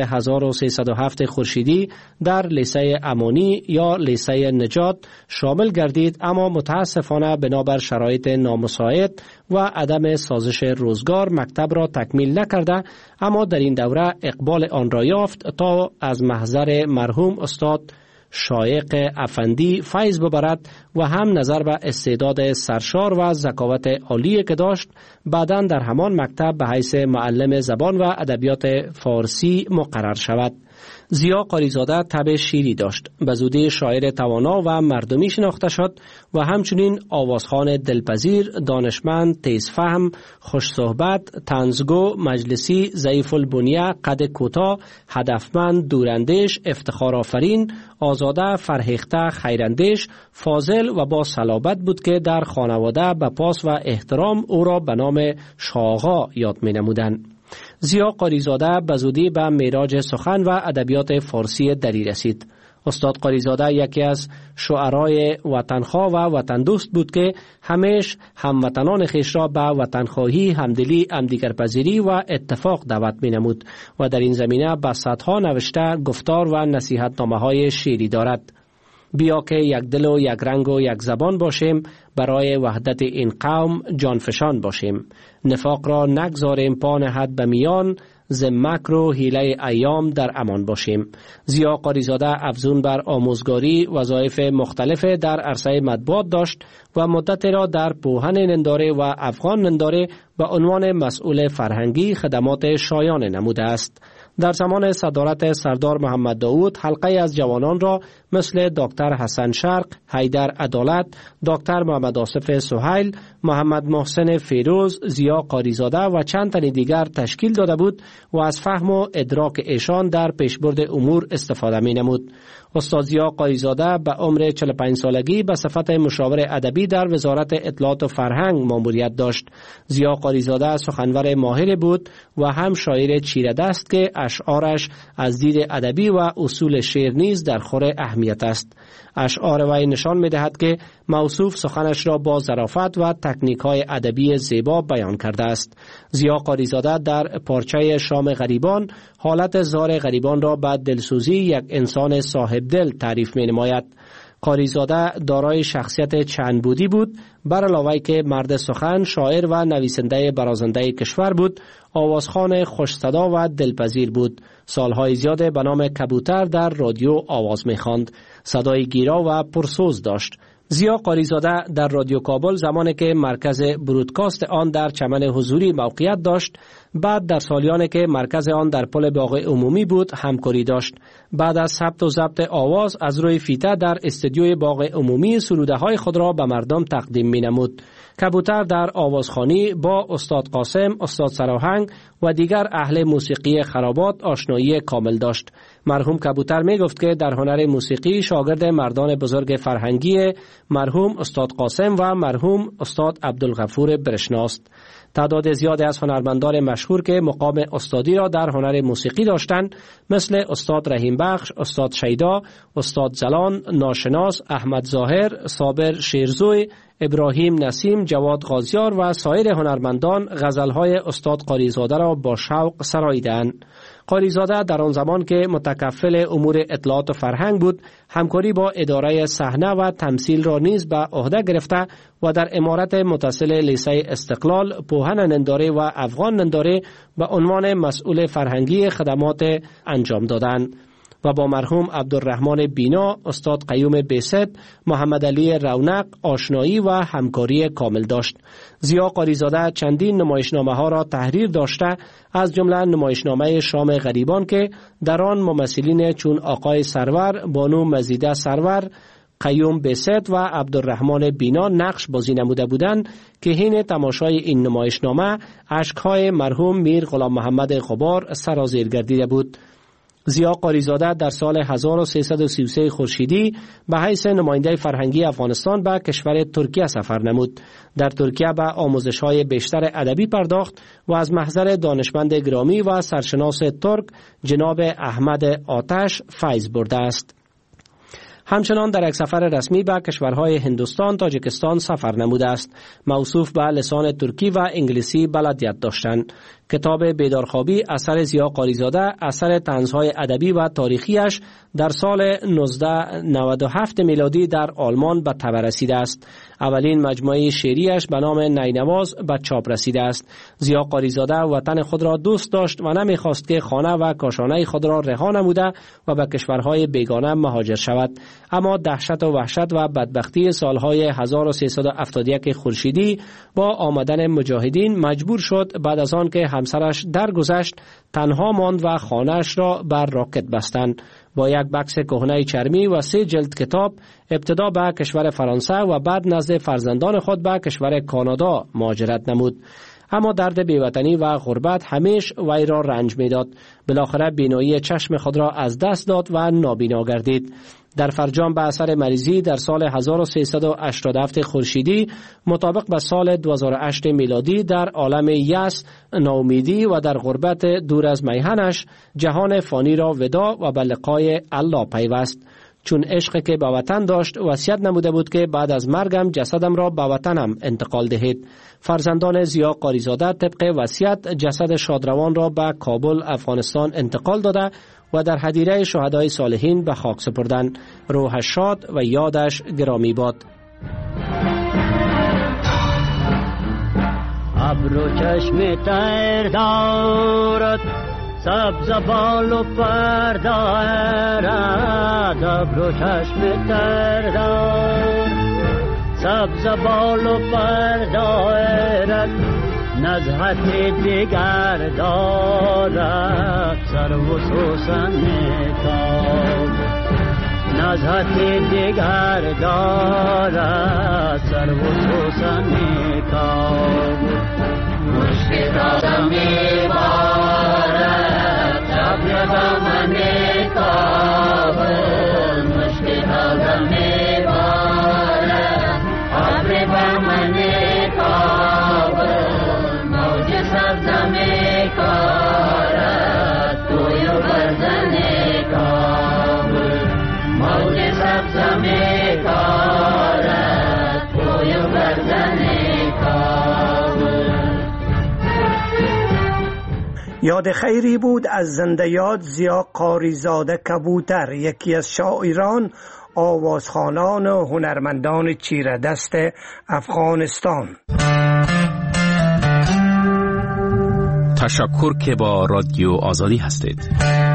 1307 خورشیدی در لیسه امانی یا لیسه نجات شامل گردید، اما متاسفانه بنابر شرایط نامساعد و عدم سازش روزگار مکتب را تکمیل نکرده، اما در این دوره اقبال آن را یافت تا از محضر مرحوم استاد شایق افندی فیض ببرد و هم نظر به استعداد سرشار و ذکاوت عالی که داشت بعداً در همان مکتب به حیث معلم زبان و ادبیات فارسی مقرر شود. ضیا قاریزاده طبع شیری داشت. به زودی شاعر توانا و مردمی شناخته شد و همچنین آوازخوان دلپذیر، دانشمند، تیزفهم، خوش صحبت، طنزگو، مجلسی، ضعیف البنیه، قد کوتاه، هدفمند، دوراندیش، افتخار آفرین، آزاده، فرهیخته، خیراندیش، فاضل و با صلابت بود که در خانواده به پاس و احترام او را به نام شاغا یاد می نمودند. ضیا قاریزاده به زودی به معراج سخن و ادبیات فارسی دری رسید. استاد قاریزاده یکی از شعرای وطنخواه و وطن دوست بود که همیش هموطنان خویش را به وطنخواهی، همدلی، همدیگرپذیری و اتفاق دعوت می‌نمود و در این زمینه به صدها نوشته، گفتار و نصیحتنامه‌های شعری دارد. بیا که یک دل و یک رنگ و یک زبان باشیم، برای وحدت این قوم جانفشان باشیم. نفاق را نگذاریم پا نهد به میان، ز مکر و حیله ایام در امان باشیم. ضیا قاریزاده افزون بر آموزگاری وظایف مختلف در عرصه مطبوعات داشت و مدت را در پوهن ننداره و افغان ننداره به عنوان مسئول فرهنگی خدمات شایان نموده است. در زمان صدارت سردار محمد داود حلقه از جوانان را مثل دکتر حسن شرق، حیدر عدالت، دکتر محمد آصف سهیل، محمد محسن فیروز، ضیا قاریزاده و چند تن دیگر تشکیل داده بود و از فهم و ادراک ایشان در پیشبرد امور استفاده می نمود. استاد ضیا قاریزاده به عمر 45 سالگی به صفت مشاور ادبی در وزارت اطلاعات و فرهنگ ماموریت داشت. ضیا قاریزاده سخنور ماهر بود و هم شاعر چیره دست که اشعارش از دید ادبی و اصول شعر نیز در خور اهمیت است. اشعار وی نشان می‌دهد که موصوف سخنش را با ظرافت و تکنیک‌های ادبی زیبا بیان کرده است. ضیا قاریزاده در پارچه شام غریبان حالت زار غریبان را به دلسوزی یک انسان صاحب دل تعریف می‌نماید. قاریزاده دارای شخصیت چند بودی بود، بر علاوه که مرد سخن، شاعر و نویسنده برازنده کشور بود، آوازخوان خوش صدا و دلپذیر بود. سالهای زیاد به نام کبوتر در رادیو آواز می‌خواند. صدای گیرا و پرسوز داشت. ضیا قاریزاده در رادیو کابل زمانی که مرکز برودکاست آن در چمن حضوری موقعیت داشت، بعد در سالیانی که مرکز آن در پل باغ عمومی بود همکاری داشت. بعد از ثبت و ضبط آواز از روی فیته در استودیوی باغ عمومی سروده های خود را به مردم تقدیم می نمود. کبوتر در آوازخوانی با استاد قاسم، استاد سراهنگ و دیگر اهل موسیقی خرابات آشنایی کامل داشت. مرحوم کبوتر می گفت که در هنر موسیقی شاگرد مردان بزرگ فرهنگی مرحوم استاد قاسم و مرحوم استاد عبدالغفور برشناست. تعداد زیادی از هنرمندان مشهور که مقام استادی را در هنر موسیقی داشتند مثل استاد رحیم بخش، استاد شیدا، استاد زلان، ناشناس، احمد ظاهر، صابر شیرزوی، ابراهیم نسیم، جواد غازیار و سایر هنرمندان غزلهای استاد قاریزاده را با شوق سراییدند. قاریزاده در آن زمان که متکفل امور اطلاعات و فرهنگ بود، همکاری با اداره صحنه و تمثیل را نیز به عهده گرفته و در امارت متصل لیسه استقلال پوهن ننداره و افغان ننداره به عنوان مسئول فرهنگی خدمات انجام دادند و با مرحوم عبدالرحمن بینا، استاد قیوم بیست، محمد علی رونق آشنایی و همکاری کامل داشت. ضیا قاریزاده چندین نمایشنامه ها را تحریر داشته، از جمله نمایشنامه شام غریبان که در آن ممثلین چون آقای سرور، بانو مزیده سرور، قیوم بیست و عبدالرحمن بینا نقش بازی نموده بودند که حین تماشای این نمایشنامه اشک‌های مرحوم میر غلام محمد غبار سرازیر گردیده بود. ضیا قاریزاده در سال 1333 خورشیدی به حیث نماینده فرهنگی افغانستان به کشور ترکیه سفر نمود. در ترکیه به آموزش‌های بیشتر ادبی پرداخت و از محضر دانشمند گرامی و سرشناس ترک جناب احمد آتش فیض برده است. همچنان در یک سفر رسمی به کشورهای هندوستان، تاجیکستان سفر نموده است. موصوف به لسان ترکی و انگلیسی بلدیت داشتند. کتاب بیدارخوابی اثر ضیا قاریزاده اثر طنزهای ادبی و تاریخیش در سال 1997 میلادی در آلمان به طبع رسیده است. اولین مجموعه شعریش به نام نینواز به چاپ رسیده است. ضیا قاریزاده وطن خود را دوست داشت و نمیخواست که خانه و کاشانه خود را رها نموده و به کشورهای بیگانه مهاجر شود. اما دهشت و وحشت و بدبختی سالهای 1371 خورشیدی با آمدن مجاهدین مجبور شد بعد از آن که همسرش درگذشت تنها ماند و خانه‌اش را بر راکت بستند. با یک بکس کهنه چرمی و 3 جلد کتاب ابتدا به کشور فرانسه و بعد نزد فرزندان خود به کشور کانادا مهاجرت نمود. اما درد بیوطنی و غربت همیش وی را رنج می‌داد. بالاخره بینایی چشم خود را از دست داد و نابینا گردید. در فرجام به اثر مریضی در سال 1387 خورشیدی مطابق به سال 2008 میلادی در عالم یأس، ناامیدی و در غربت دور از میهنش جهان فانی را وداع و به لقای الله پیوست. چون عشق که به وطن داشت وصیت نموده بود که بعد از مرگم جسدم را به وطنم انتقال دهید. فرزندان ضیا قاریزاده طبق وصیت جسد شادروان را به کابل افغانستان انتقال داده و در حدیقه شهدای صالحین به خاک سپردند. روحش شاد و یادش گرامی باد. ابرو چشم تر دارد، سبز بال و پر دارد. ابرو چشم تر دارد، سبز بال و پر دارد. نزهت دیگر دارد، سر و سوسن کام. نزهت دیگر دارد، سر و سوسن کام. مشک تازه میبارد، شب یادم کابل. مشک تازه میبارد، ابر بمن کابل. موج سبز میکارد، توی یاد خیری بود از زنده یاد ضیا قاریزاده کبوتر، یکی از شاعران، آوازخوانان و هنرمندان چیردست افغانستان. تشکر که با رادیو آزادی هستید.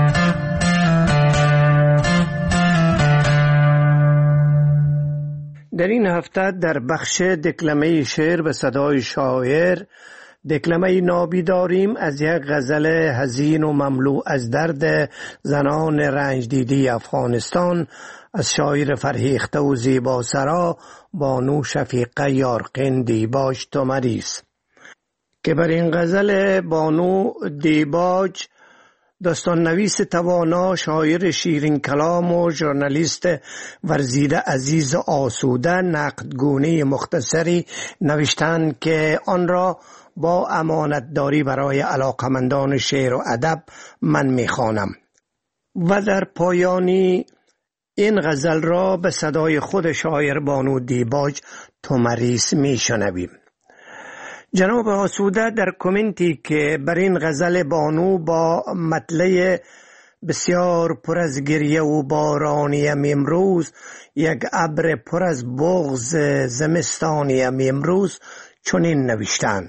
در این هفته در بخش دکلمه شعر به صدای شاعر دکلمه نابی داریم از یک غزل حزین و مملو از درد زنان رنج دیدی افغانستان از شاعر فرهیخته و زیبا سرا بانو شفیقه یارقین دیباج تومریز که بر این غزل بانو دیباج داستان نویس توانا، شاعر شیرین کلام و ژورنالیست ورزیده عزیز آسوده نقدگونه مختصری نوشتند که آن را با امانتداری برای علاقمندان شعر و ادب من میخوانم و در پایانی این غزل را به صدای خود شاعر بانو دیباج تومریز میشنویم. جناب آسوده در کامنتی که بر این غزل بانو با مطلع بسیار پر از گریه و بارانیم امروز، یک ابر پر از بغض زمستانیم امروز چنین نوشتند: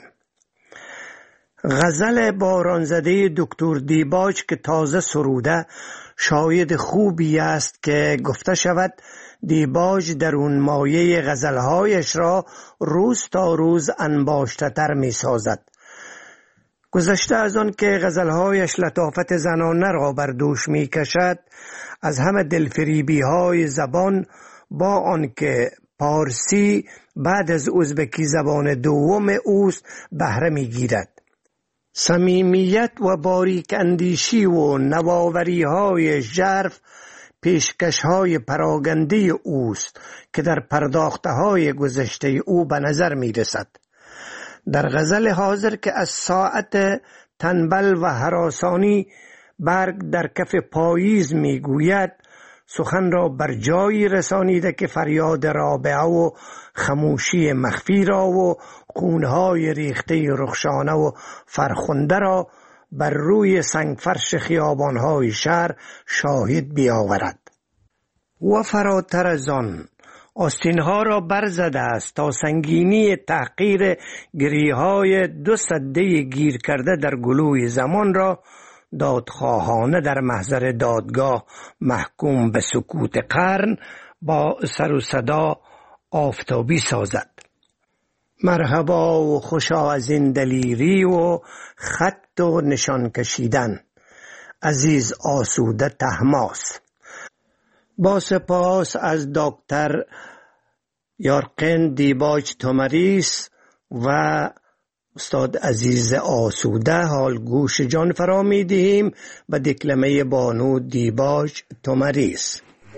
غزل بارانزده دکتر دیباج که تازه سروده شاهد خوبی است که گفته شود دیباج در اون مایه غزلهایش را روز تا روز انباشته تر می سازد. گذشته از آن که غزلهایش لطافت زنانه را بر دوش می کشد، از همه دلفریبی های زبان با آن که پارسی بعد از ازبکی زبان دوم اوست بهره می گیرد. صمیمیت و باریک اندیشی و نوآوری های ژرف پیشکش های پراگنده اوست که در پرداخته های گذشته او به نظر می رسد. در غزل حاضر که از ساعت تنبل و هراسانی برگ در کف پاییز می گوید، سخن را بر جایی رسانیده که فریاد رابعه و خموشی مخفی را و خونهای ریخته رخشانه و فرخنده را بر روی سنگفرش خیابانهای شهر شاهد بیاورد. و فراتر از آن آستینها را برزده است تا سنگینی تحقیر گریهای 2 سده گیر کرده در گلوی زمان را دادخواهانه در محضر دادگاه محکوم به سکوت قرن با سر و صدا آفتابی سازد. مرحبا و خوشا از این دلیری و خط و نشان کشیدن. عزیز آسوده طهماسب. با سپاس از دکتر یارقین دیباج تومریز و استاد عزیز آسوده. حال گوش جان فرا می دهیم به دکلمه بانو دیباج تومریز.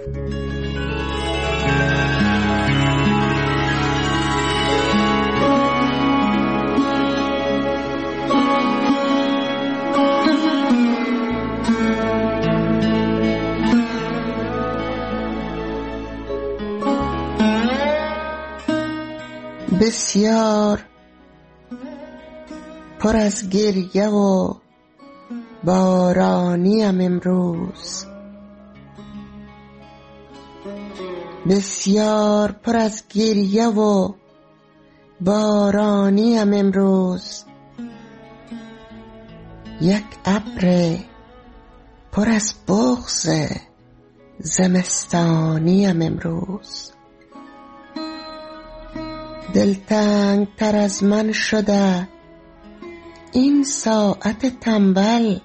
بسیار پر از گریه و بارانیم امروز، بسیار پر از گریه و بارانیم امروز، یک ابر پر از بغض زمستانیم امروز. دلتنگ تر از من شده این ساعت تنبل،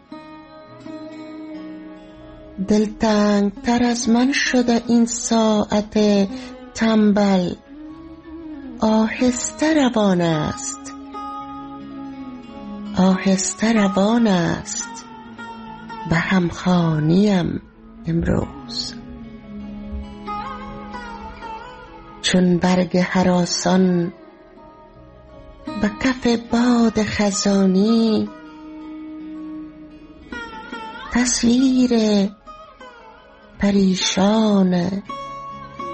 دلتنگ تر از من شده این ساعت تنبل. آهسته روان است، آهسته روان است به همخوانیم امروز. چون برگ هراسان به کف باد خزانی، تصویر پریشان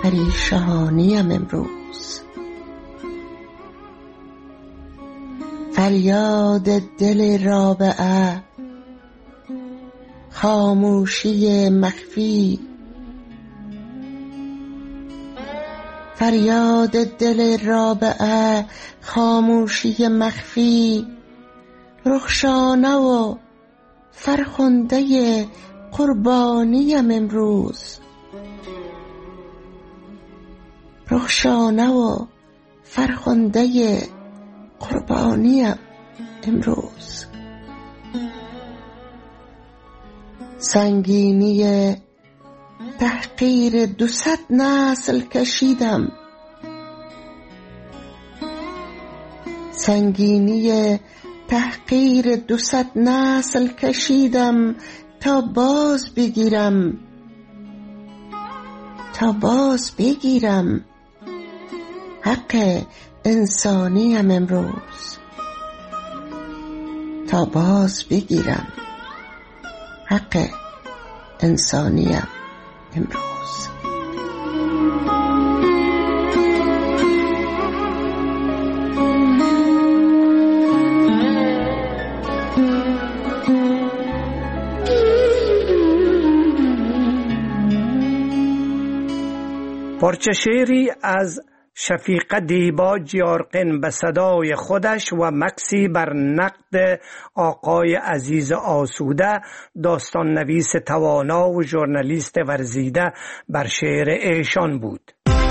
پریشانیم امروز. فریاد دل رابعه خاموشی مخفی، فریاد دل رابعه خاموشی مخفی، رخشانه و فرخنده قربانیم امروز، رخشانه و فرخنده قربانیم امروز. سنگینی تحقیر 200 نسل کشیدم، سنگینی تحقیر 200 نسل کشیدم تا باز بگیرم، تا باز بگیرم حق انسانیم امروز، تا باز بگیرم حق انسانیم امروز. پارچه شعری از شفیقه دیبا جیارقین به صدای خودش و مکسی بر نقد آقای عزیز آسوده، داستان نویس توانا و ژورنالیست ورزیده، بر شعر ایشان بود.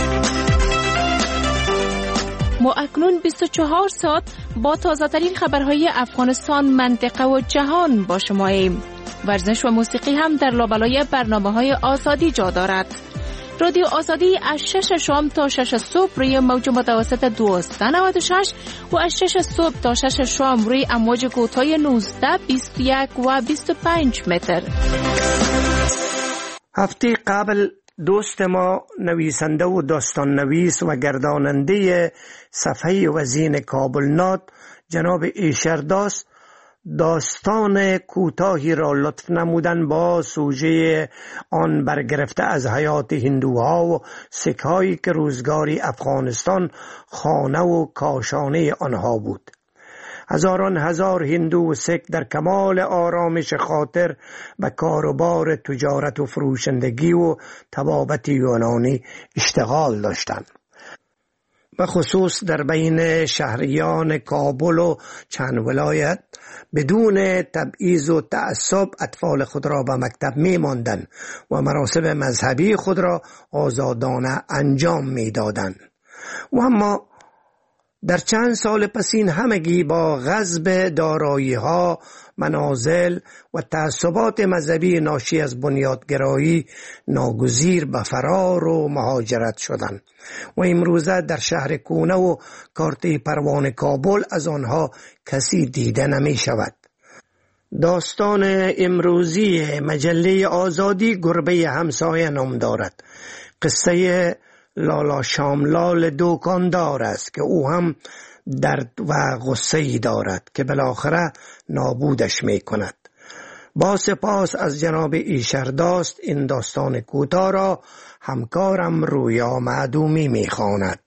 ما اکنون 24 ساعت با تازه‌ترین خبرهای افغانستان، منطقه و جهان با شماییم. ورزش و موسیقی هم در لابلای برنامه‌های آزادی جا دارد. رادیو آزادی از 6 شام تا 6 صبح روی موج متوسط 1296 و از 6 صبح تا 6 شام روی امواج کوتاه 19، 21 و 25 متر. هفته قبل دوست ما نویسنده و داستان نویس و گرداننده صفحه وزین کابل نات جناب ایشرداست داستان کوتاهی را لطف نمودن با سوژه آن برگرفته از حیات هندوها و سیک‌هایی که روزگاری افغانستان خانه و کاشانه آنها بود. هزاران هزار هندو و سیک در کمال آرامش خاطر به کاروبار تجارت و فروشندگی و طبابت یونانی اشتغال داشتند. به خصوص در بین شهریان کابل و چند ولایت بدون تبعیض و تعصب اطفال خود را به مکتب می ماندند و مراسم مذهبی خود را آزادانه انجام می دادند. و اما در چند سال پسین همگی با غصب دارایی‌ها، منازل و تعصبات مذهبی ناشی از بنیادگرایی ناگزیر به فرار و مهاجرت شدند و امروزه در شهر کونه و کارته پروان کابل از آنها کسی دیده نمی شود. داستان امروزی مجله آزادی گربه همسایه نام دارد. قصه لالا شاملال دکاندار است که او هم درد و غصه‌ای دارد که بالاخره نابودش می کند. با سپاس از جناب ایشرداست این داستان کوتاه را همکارم رویا معدومی می خواند.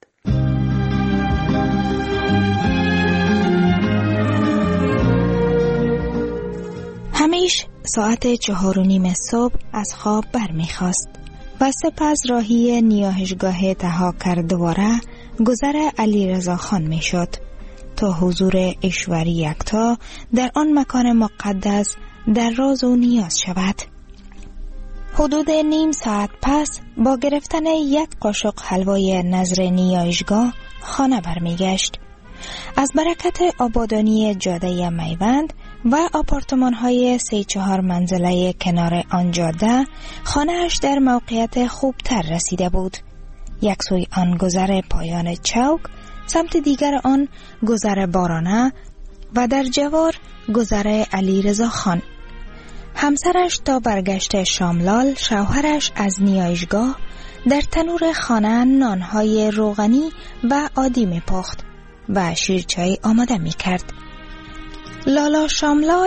همیش ساعت 4:30 صبح از خواب برمیخواست و سپس راهی نیاهشگاه تهاکردواره گذر علیرضا خان می شد تا حضور ایشوری یکتا در آن مکان مقدس در راز و نیاز شود. حدود نیم ساعت پس با گرفتن یک قاشق حلوای نظر نیایشگاه خانه برمیگشت. از برکت آبادانی جاده میوند و آپارتمان‌های 3-4 منزله کنار آن جاده خانه‌اش در موقعیت خوبتر رسیده بود. یک سوی آن گذر پایان چوک، سمت دیگر آن گذر بارانه و در جوار گذر علیرضا خان. همسرش تا برگشت شاملال شوهرش از نیایشگاه در تنور خانه نانهای روغنی و عادی می‌پخت و شیرچای آماده می‌کرد. لالا شاملال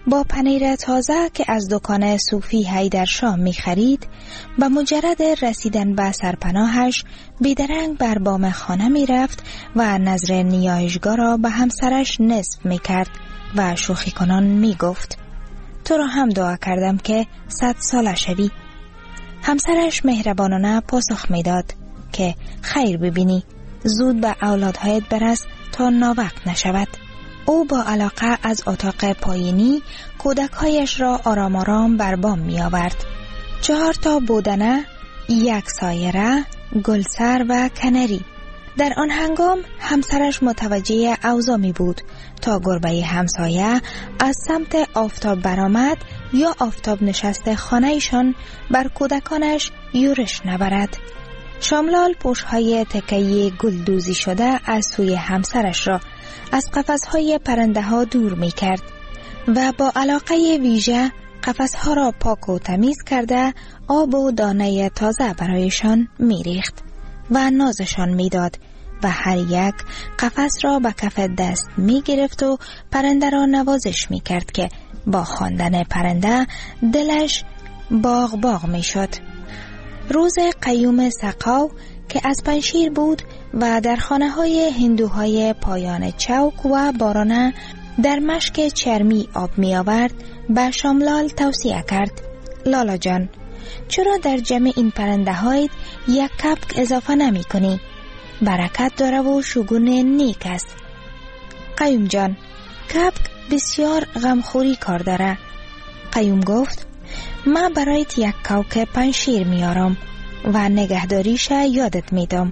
با پنیر تازه که از دکان صوفی حیدرشاه می خرید، با مجرد رسیدن به سرپناهش بیدرنگ بر بام خانه می رفت و نظر نیایشگاه را به همسرش نصف می کرد و شوخی کنان می گفت: تو را هم دعا کردم که 100 ساله شوی. همسرش مهربانانه پاسخ می داد که خیر ببینی، زود به اولادهایت برس تا ناوقت نشود. او با علاقه از اتاق پایینی کودکهایش را آرام آرام بر بام می آورد. 4 تا بودنه، 1 سایره، گلسر و کنری. در آن هنگام همسرش متوجه اوضاع می بود تا گربه همسایه از سمت آفتاب برآمد یا آفتاب نشسته خانهشان بر کودکانش یورش نبرد. شاملال پوشهای تکه‌ای گلدوزی شده از سوی همسرش را از قفس‌های پرنده ها دور می کرد و با علاقه ویژه قفس‌ها را پاک و تمیز کرده آب و دانه تازه برایشان می ریخت و نازشان می داد و هر یک قفس را به کف دست می گرفت و پرنده را نوازش می کرد که با خواندن پرنده دلش باغ باغ می شد. روز قیوم سقاو که از پنشیر بود و در خانه های هندوهای پایان چوک و بارانه در مشک چرمی آب می آورد، به شاملال توصیه کرد: لالا جان، چرا در جمع این پرنده های 1 کپک اضافه نمی کنی؟ برکت داره و شگون نیک است. قیوم جان، کپک بسیار غمخوری کار داره. قیوم گفت: من برایت 1 کوک پنشیر میارم و نگهداریش یادت میدم.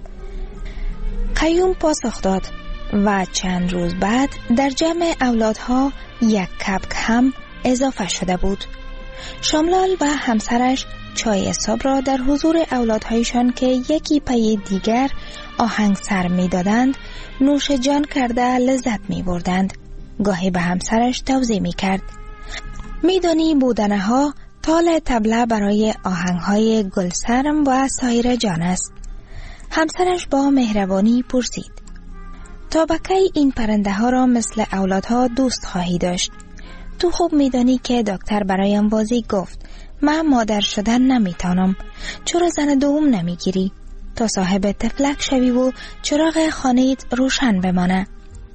قیوم پاسخ داد و چند روز بعد در جمع اولادها 1 کپک هم اضافه شده بود. شاملال و همسرش چای صبح را در حضور اولادهایشان که یکی پی دیگر آهنگ سر می دادند نوش جان کرده لذت می بردند. گاهی به همسرش توضیح می کرد: می دانی بودنه ها تال طبله برای آهنگ های گلسرم و سایر جان است. همسرش با مهربانی پرسید: تا بکی این پرنده ها را مثل اولادها دوست خواهی داشت؟ تو خوب می دانی که دکتر برایم واضح گفت من مادر شدن نمیتانم. چرا زن دوم نمیگیری تا صاحب طفلک شوی و چراغ خانه‌ات روشن بمانه؟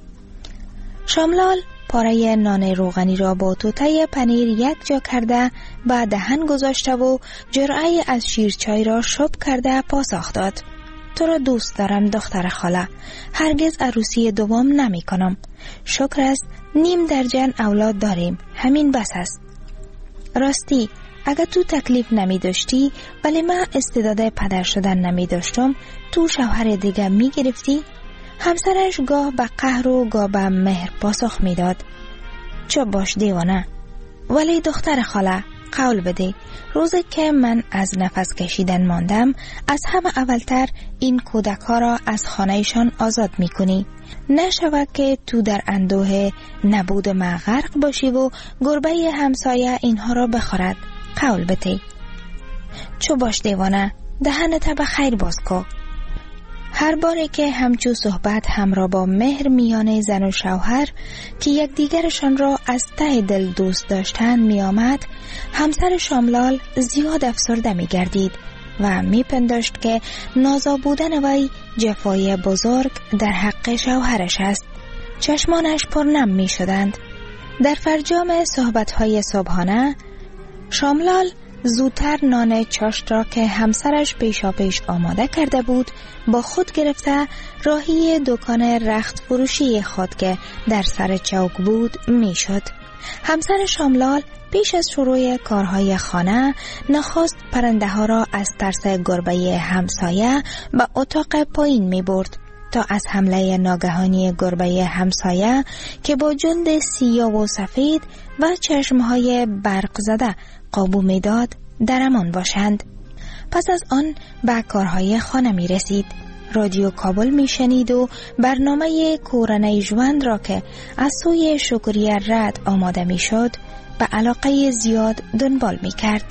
شاملال پاره نان روغنی را با توته پنیر 1 جا کرده به دهن گذاشته و جرعه از شیرچای را شب کرده پاسخ داد: تو را دوست دارم دختر خاله، هرگز عروسی دوم نمی کنم. شکر است 1/2 درجن اولاد داریم، همین بس است. راستی اگر تو تکلیف نمی داشتی ولی من استعداد پدر شدن نمی داشتم، تو شوهر دیگه می گرفتی؟ همسرش گاه به قهر و گاه به مهر پاسخ می داد: چه باش دیوانه، ولی دختر خاله قول بده روزی که من از نفس کشیدن ماندم از همه اولتر این کودک ها را از خانهشان آزاد می کنی. نشود که تو در اندوه نبود ما غرق باشی و گربه همسایه اینها را بخورد. قول بده. چو باش دیوانه، دهنت به خیر باز کو. هر باری که همچو صحبت همراه با مهر میان زن و شوهر که یکدیگرشان را از ته دل دوست داشتند می آمد، همسر شاملال زیاد افسرده می گردید و می پنداشت که نازا بودن وی جفای بزرگ در حق شوهرش است. چشمانش پر نم می شدند. در فرجام صحبتهای صبحانه شاملال زودتر نان چاشت را که همسرش پیشاپیش آماده کرده بود با خود گرفته راهی دکان رخت فروشی خود که در سر چوک بود می شد. همسر شاملال پیش از شروع کارهای خانه نخواست پرنده ها را از ترس گربه همسایه به اتاق پایین می برد تا از حمله ناگهانی گربه همسایه که با جلد سیاه و سفید و چشمهای برق زده قابو می داد در امان باشند. پس از آن به کارهای خانه می رسید. رادیو کابل می شنید و برنامه کورنۍ ژوند را که از سوی شکریه رد آماده می شد به علاقه زیاد دنبال می کرد.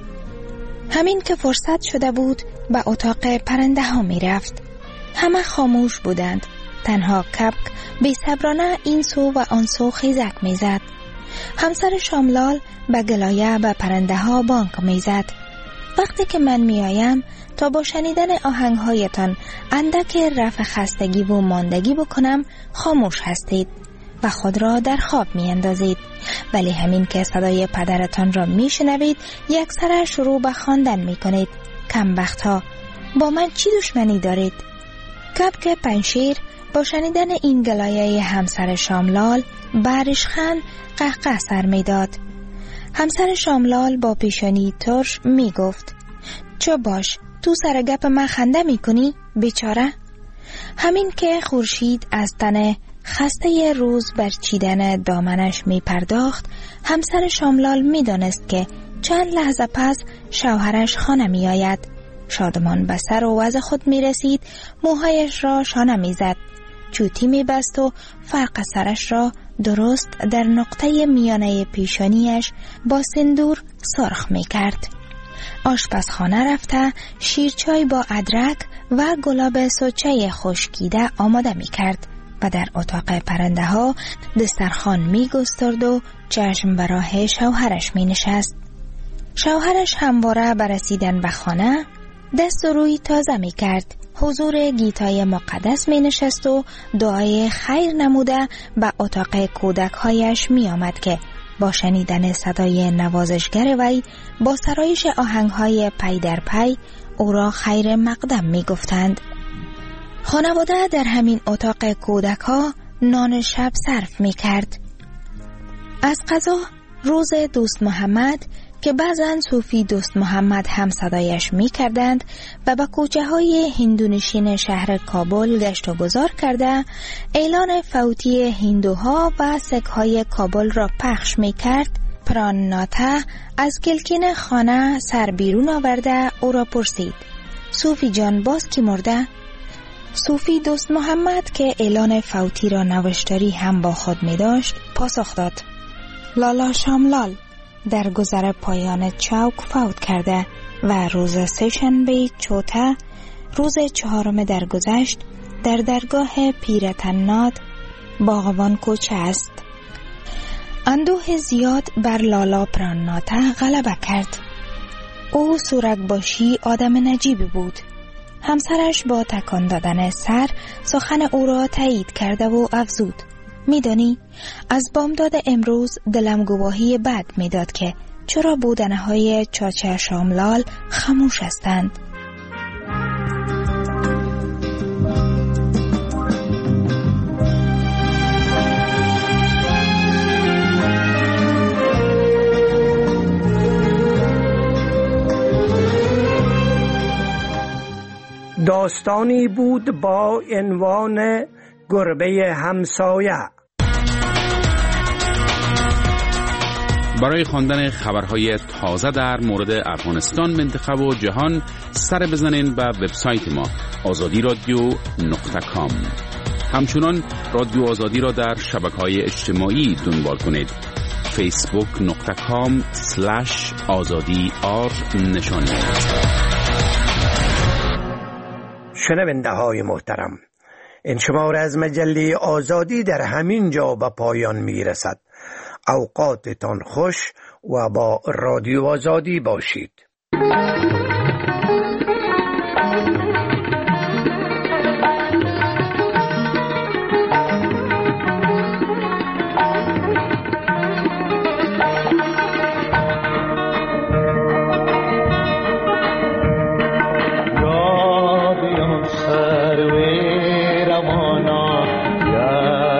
همین که فرصت شده بود به اتاق پرنده ها می رفت. همه خاموش بودند. تنها کپک بی صبرانه این سو و آن سو خیزک می زد. همسر شاملال به گلایه به پرنده ها بانگ میزد. وقتی که من میآیم تا با شنیدن آهنگهایتان اندک رفع خستگی و ماندگی بکنم، خاموش هستید و خود را در خواب می اندازید. ولی همین که صدای پدرتان را می شنوید یک سر شروع به خواندن می کنید. کمبخت ها، با من چی دشمنی دارید؟ کبک پنشیر با شنیدن این گلایه همسر شاملال برشخند قهقه سر می داد. همسر شاملال با پیشانی ترش می گفت چه باش، تو سر گپ من خنده می کنی بیچاره؟ همین که خورشید از تن خسته روز برچیدن دامنش می پرداخت، همسر شاملال می دانست که چند لحظه پس شوهرش خانه می آید. شادمان به سر و وضع خود می رسید، موهایش را شانه می زد، چوتی می بست و فرق سرش را درست در نقطه میانه پیشانیش با سندور سرخ می کرد. آشپزخانه رفته شیرچای با ادرک و گلاب سوچه خشکیده آماده می کرد و در اتاق پرنده ها دسترخوان می گسترد و چشم به راه شوهرش می نشست. شوهرش همواره برسیدن به خانه دست و روی تازه می کرد، حضور گیتای مقدس می نشست و دعای خیر نموده به اتاق کودکهایش می آمد که با شنیدن صدای نوازشگر وی با سرایش آهنگهای پی در پی او را خیر مقدم می گفتند. خانواده در همین اتاق کودک ها نان شب صرف می کرد. از قضا روز دوست محمد که بعضن صوفی دوست محمد هم صدایش می کردند و به کوچه های هندونشین شهر کابل گشت و گذار کرده، اعلان فوتی هندوها و سک های کابل را پخش می کرد. پرانناته از کلکین خانه سر بیرون آورده او را پرسید صوفی جان باز کی مرده؟ صوفی دوست محمد که اعلان فوتی را نوشتاری هم با خود می داشت پاسخ داد لالا شاملال در گذر پایان چوک فوت کرده و روز سه‌شنبه چوته روز 4 درگذشت در درگاه پیر تناد باغبان کوچه است. اندوه زیاد بر لالا پرانناته غلبه کرد. او سورگباشی آدم نجیبی بود. همسرش با تکان دادن سر سخن او را تایید کرده و افزود میدانی از بامداد امروز دلم گواهی بد میداد که چرا بودنهای چاچه شاملال خاموش هستند. داستانی بود با عنوان گربه همسایه. برای خواندن خبرهای تازه در مورد افغانستان، منطقه و جهان سر بزنین به وبسایت ما azadiradio.com. همچنان رادیو آزادی را در شبکه‌های اجتماعی دنبال کنید. facebook.com/azadi_r نشانی. شنونده های محترم، این شماره از مجله آزادی در همین جا به پایان می رسد. اوقاتتان خوش و با رادیو آزادی باشید.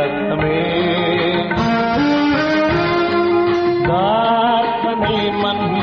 من